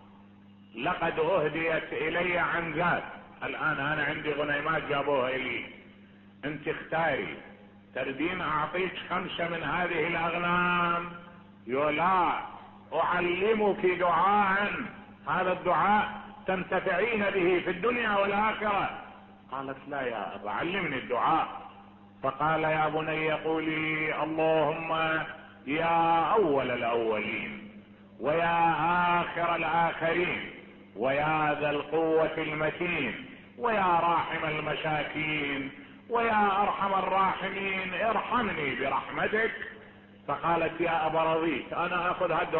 لقد أهديت إلي عنزات، الآن أنا عندي غنيمات جابوها إلي، أنت اختاري، تردين أعطيك 5 من هذه الأغنام؟ لا، أعلمك دعاء، هذا الدعاء تنتفعين به في الدنيا والآخرة. قالت لا يا أبا، علمني الدعاء. فقال يا بني قولي اللهم يا أول الأولين ويا آخر الآخرين ويا ذا القوة المتين ويا راحم المساكين ويا أرحم الراحمين ارحمني برحمتك. فقالت يا أبا رضيت، أنا أخذ هذا،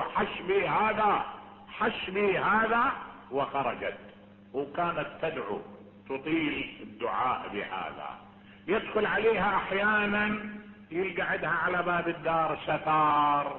حسبي هذا. وخرجت، وكانت تدعو تطيل الدعاء بهذا. يدخل عليها أحيانا يلقى عندها على باب الدار ستار،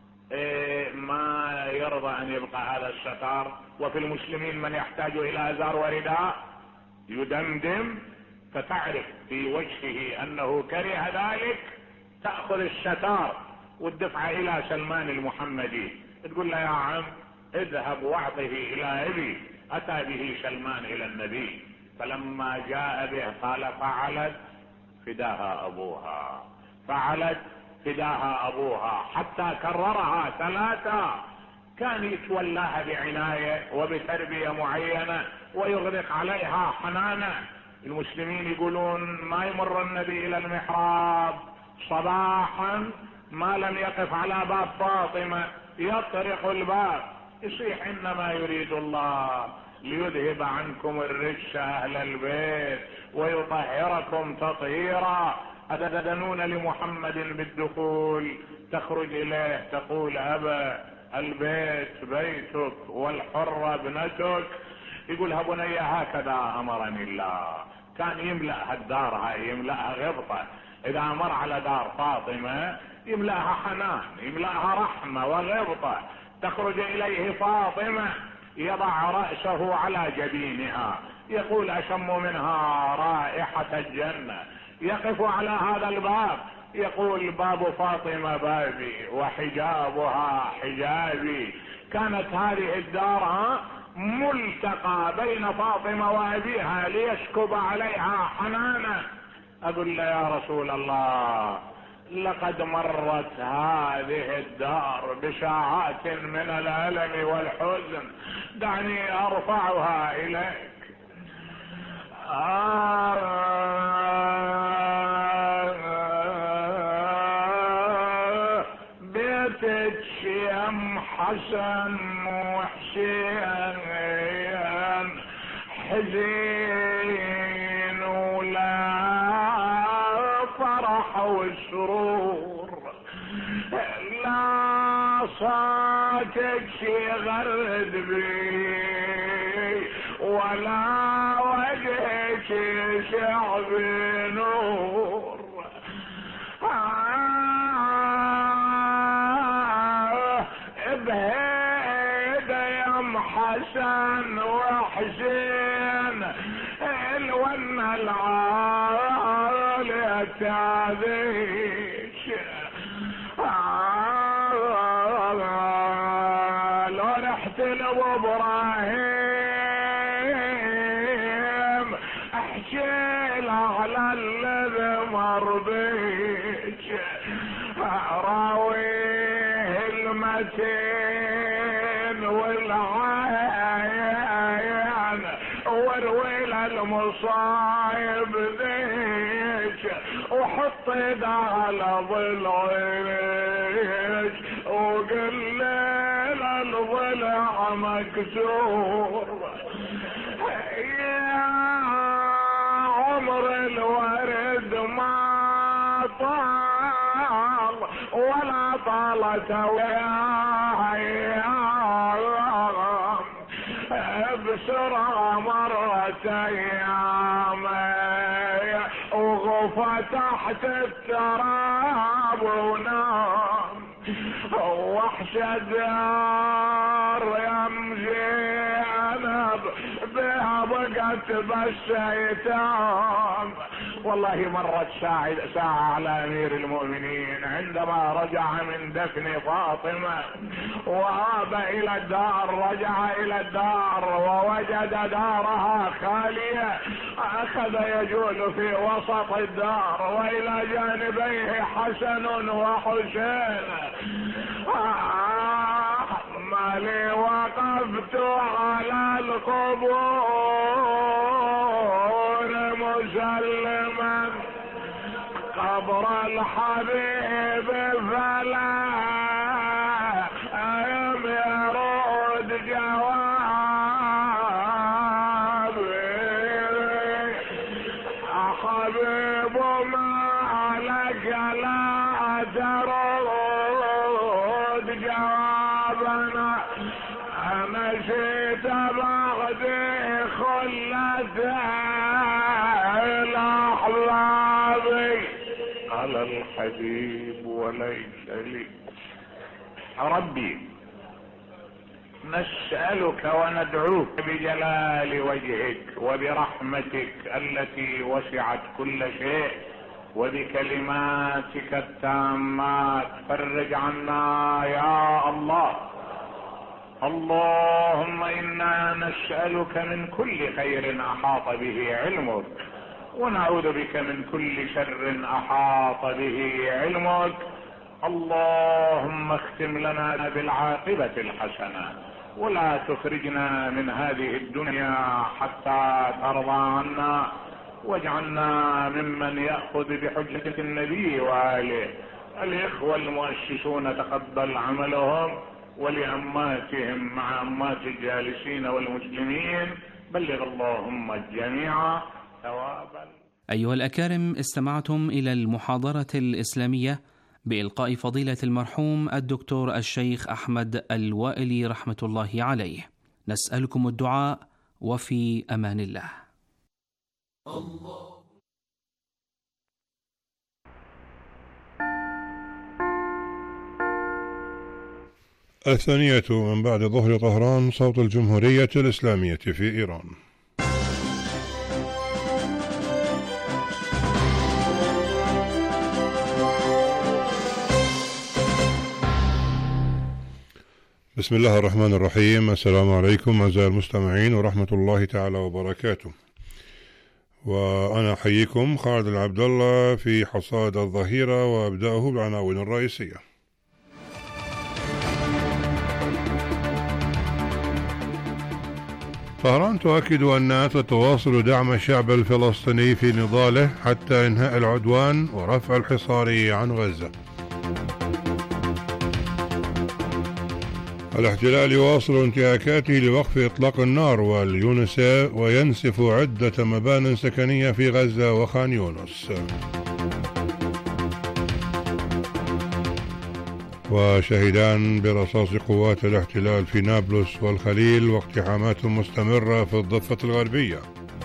ما يرضى أن يبقى هذا الستار، وفي المسلمين من يحتاج إلى أزار ورداء، يدمدم، فتعرف في وجهه أنه كره ذلك، تأخذ الستار والدفع إلى سلمان المحمدي، تقول له يا عم اذهب واعطه إلى أبي. أتى به سلمان إلى النبي، فلما جاء به قال فعلت فداها أبوها، فعلت فداها أبوها، حتى كررها 3. كان يتولاها بعناية وبتربية معينة ويغدق عليها حنانا. المسلمين يقولون ما يمر النبي إلى المحراب صباحا ما لم يقف على باب فاطمة يطرق الباب، يصيح إنما يريد الله ليذهب عنكم الرجس أهل البيت ويطهركم تطهيرا. أتدنون لمحمد بالدخول؟ تخرج إليه تقول أبا البيت بيتك والحرة ابنتك. يقولها بني هكذا أمرني الله. كان يملأ الدار هاي، يملأها غبطة، إذا أمر على دار فاطمة يملأها حنان، يملأها رحمة وغبطة. تخرج إليه فاطمة يضع رأسه على جبينها يقول أشم منها رائحة الجنة. يقف على هذا الباب يقول باب فاطمة بابي وحجابها حجابي. كانت هذه الدار ملتقى بين فاطمة وأبيها ليسكب عليها حنانا. أقول له يا رسول الله لقد مرت هذه الدار بساعات من الألم والحزن، دعني أرفعها إليك. بيتك يم حسن وحسين حزين ولا فرح وسرور، لا صوتك يغرد بي ولا وجهك يشع بنور. بهيدا يا حسن وحسين الون العالية تاذيش، لو رحت لو ابراهيم احكي له على الذي مر بيك، راويه المتين والعيان واروي المصايب ذيك، وحط ايده على ضلعك وقل لي الضلع مكسور. يا عمر الورد ما طال ولا طالت وياها، بسرعة مرت ايامي وغفى تحت التراب ونام، وحشة دار يمجي بها بقت بس ايتام، والله مرت ساعة على أمير المؤمنين عندما رجع من دفن فاطمة وعاد إلى الدار، رجع إلى الدار ووجد دارها خالية، أخذ يجول في وسط الدار وإلى جانبيه حسن وحسين. ما لي وقفت على القبور مسلما قبر الحبيب فلا يرد جوابي. حبيب ما لك لا ترد جوابنا، مشيت بعدي خلة الأحباب. قال الحبيب وليس لي. ربي نسألك وندعوك بجلال وجهك وبرحمتك التي وسعت كل شيء وبكلماتك التامات، فرج عنا يا الله. اللهم إنا نسألك من كل خير أحاط به علمك، ونعوذ بك من كل شر أحاط به علمك. اللهم اختم لنا بالعاقبة الحسنة، ولا تخرجنا من هذه الدنيا حتى ترضى عنا، واجعلنا ممن يأخذ بحجة النبي وآله. الإخوة المؤسسون تقبل عملهم، ولأماتهم مع أمات الجالسين والمسلمين بلغ اللهم الجميع ثوابا. أيها الأكارم، استمعتم إلى المحاضرة الإسلامية بإلقاء فضيلة المرحوم الدكتور الشيخ أحمد الوائلي رحمة الله عليه. نسألكم الدعاء، وفي أمان الله. الثانية من بعد ظهر طهران، صوت الجمهورية الإسلامية في إيران. بسم الله الرحمن الرحيم. السلام عليكم أعزائي المستمعين ورحمة الله تعالى وبركاته. وأنا أحييكم خالد العبد الله في حصاد الظهيرة، وأبدأه بالعناوين الرئيسية. طهران تؤكد أنها تتواصل دعم الشعب الفلسطيني في نضاله حتى إنهاء العدوان ورفع الحصار عن غزة. الاحتلال يواصل انتهاكاته لوقف إطلاق النار وينسف عدة مبان سكنية في غزة وخان يونس. وشهدان برصاص قوات الاحتلال في نابلس والخليل، واقتحامات مستمرة في الضفة الغربية.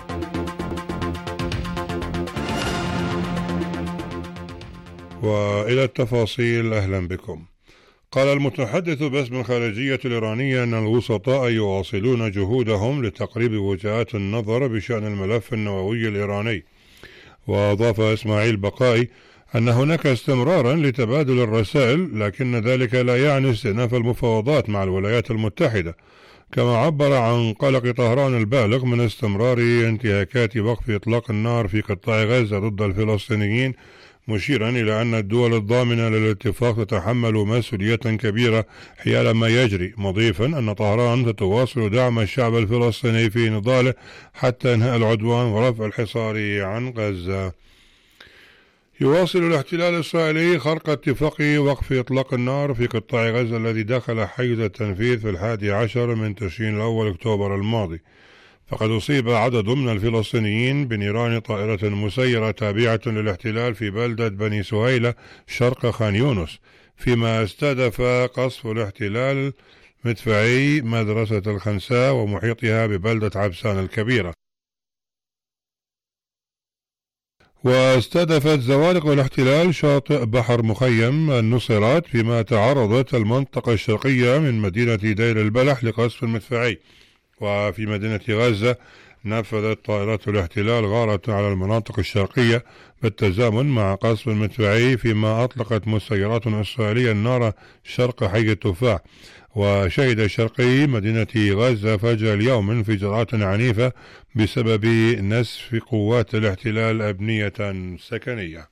وإلى التفاصيل، أهلا بكم. قال المتحدث باسم الخارجية الإيرانية أن الوسطاء يواصلون جهودهم لتقريب وجهات النظر بشأن الملف النووي الإيراني. وأضاف إسماعيل بقائي أن هناك استمرارا لتبادل الرسائل، لكن ذلك لا يعني استئناف المفاوضات مع الولايات المتحدة. كما عبر عن قلق طهران البالغ من استمرار انتهاكات وقف إطلاق النار في قطاع غزة ضد الفلسطينيين، مشيرا إلى أن الدول الضامنة للاتفاق تتحمل مسؤولية كبيرة حيال ما يجري، مضيفا أن طهران تتواصل دعم الشعب الفلسطيني في نضاله حتى إنهاء العدوان ورفع الحصار عن غزة. يواصل الاحتلال الإسرائيلي خرق اتفاق وقف إطلاق النار في قطاع غزة الذي دخل حيز التنفيذ في 11 من تشرين الأول أكتوبر الماضي. فقد أصيب عدد من الفلسطينيين بنيران طائرة مسيرة تابعة للاحتلال في بلدة بني سهيلة شرق خان يونس، فيما استهدف قصف الاحتلال مدفعي مدرسة الخنساء ومحيطها ببلدة عبسان الكبيرة. واستهدفت زوارق الاحتلال شاطئ بحر مخيم النصيرات، فيما تعرضت المنطقة الشرقية من مدينة دير البلح لقصف مدفعي. وفي مدينة غزة نفذت طائرات الاحتلال غارة على المناطق الشرقية بالتزامن مع قصف مدفعي، فيما أطلقت مسيرات إسرائيلية النار شرق حي التفاح. وشهد شرقي مدينة غزة فجر اليوم انفجارات عنيفة بسبب نسف قوات الاحتلال أبنية سكنية.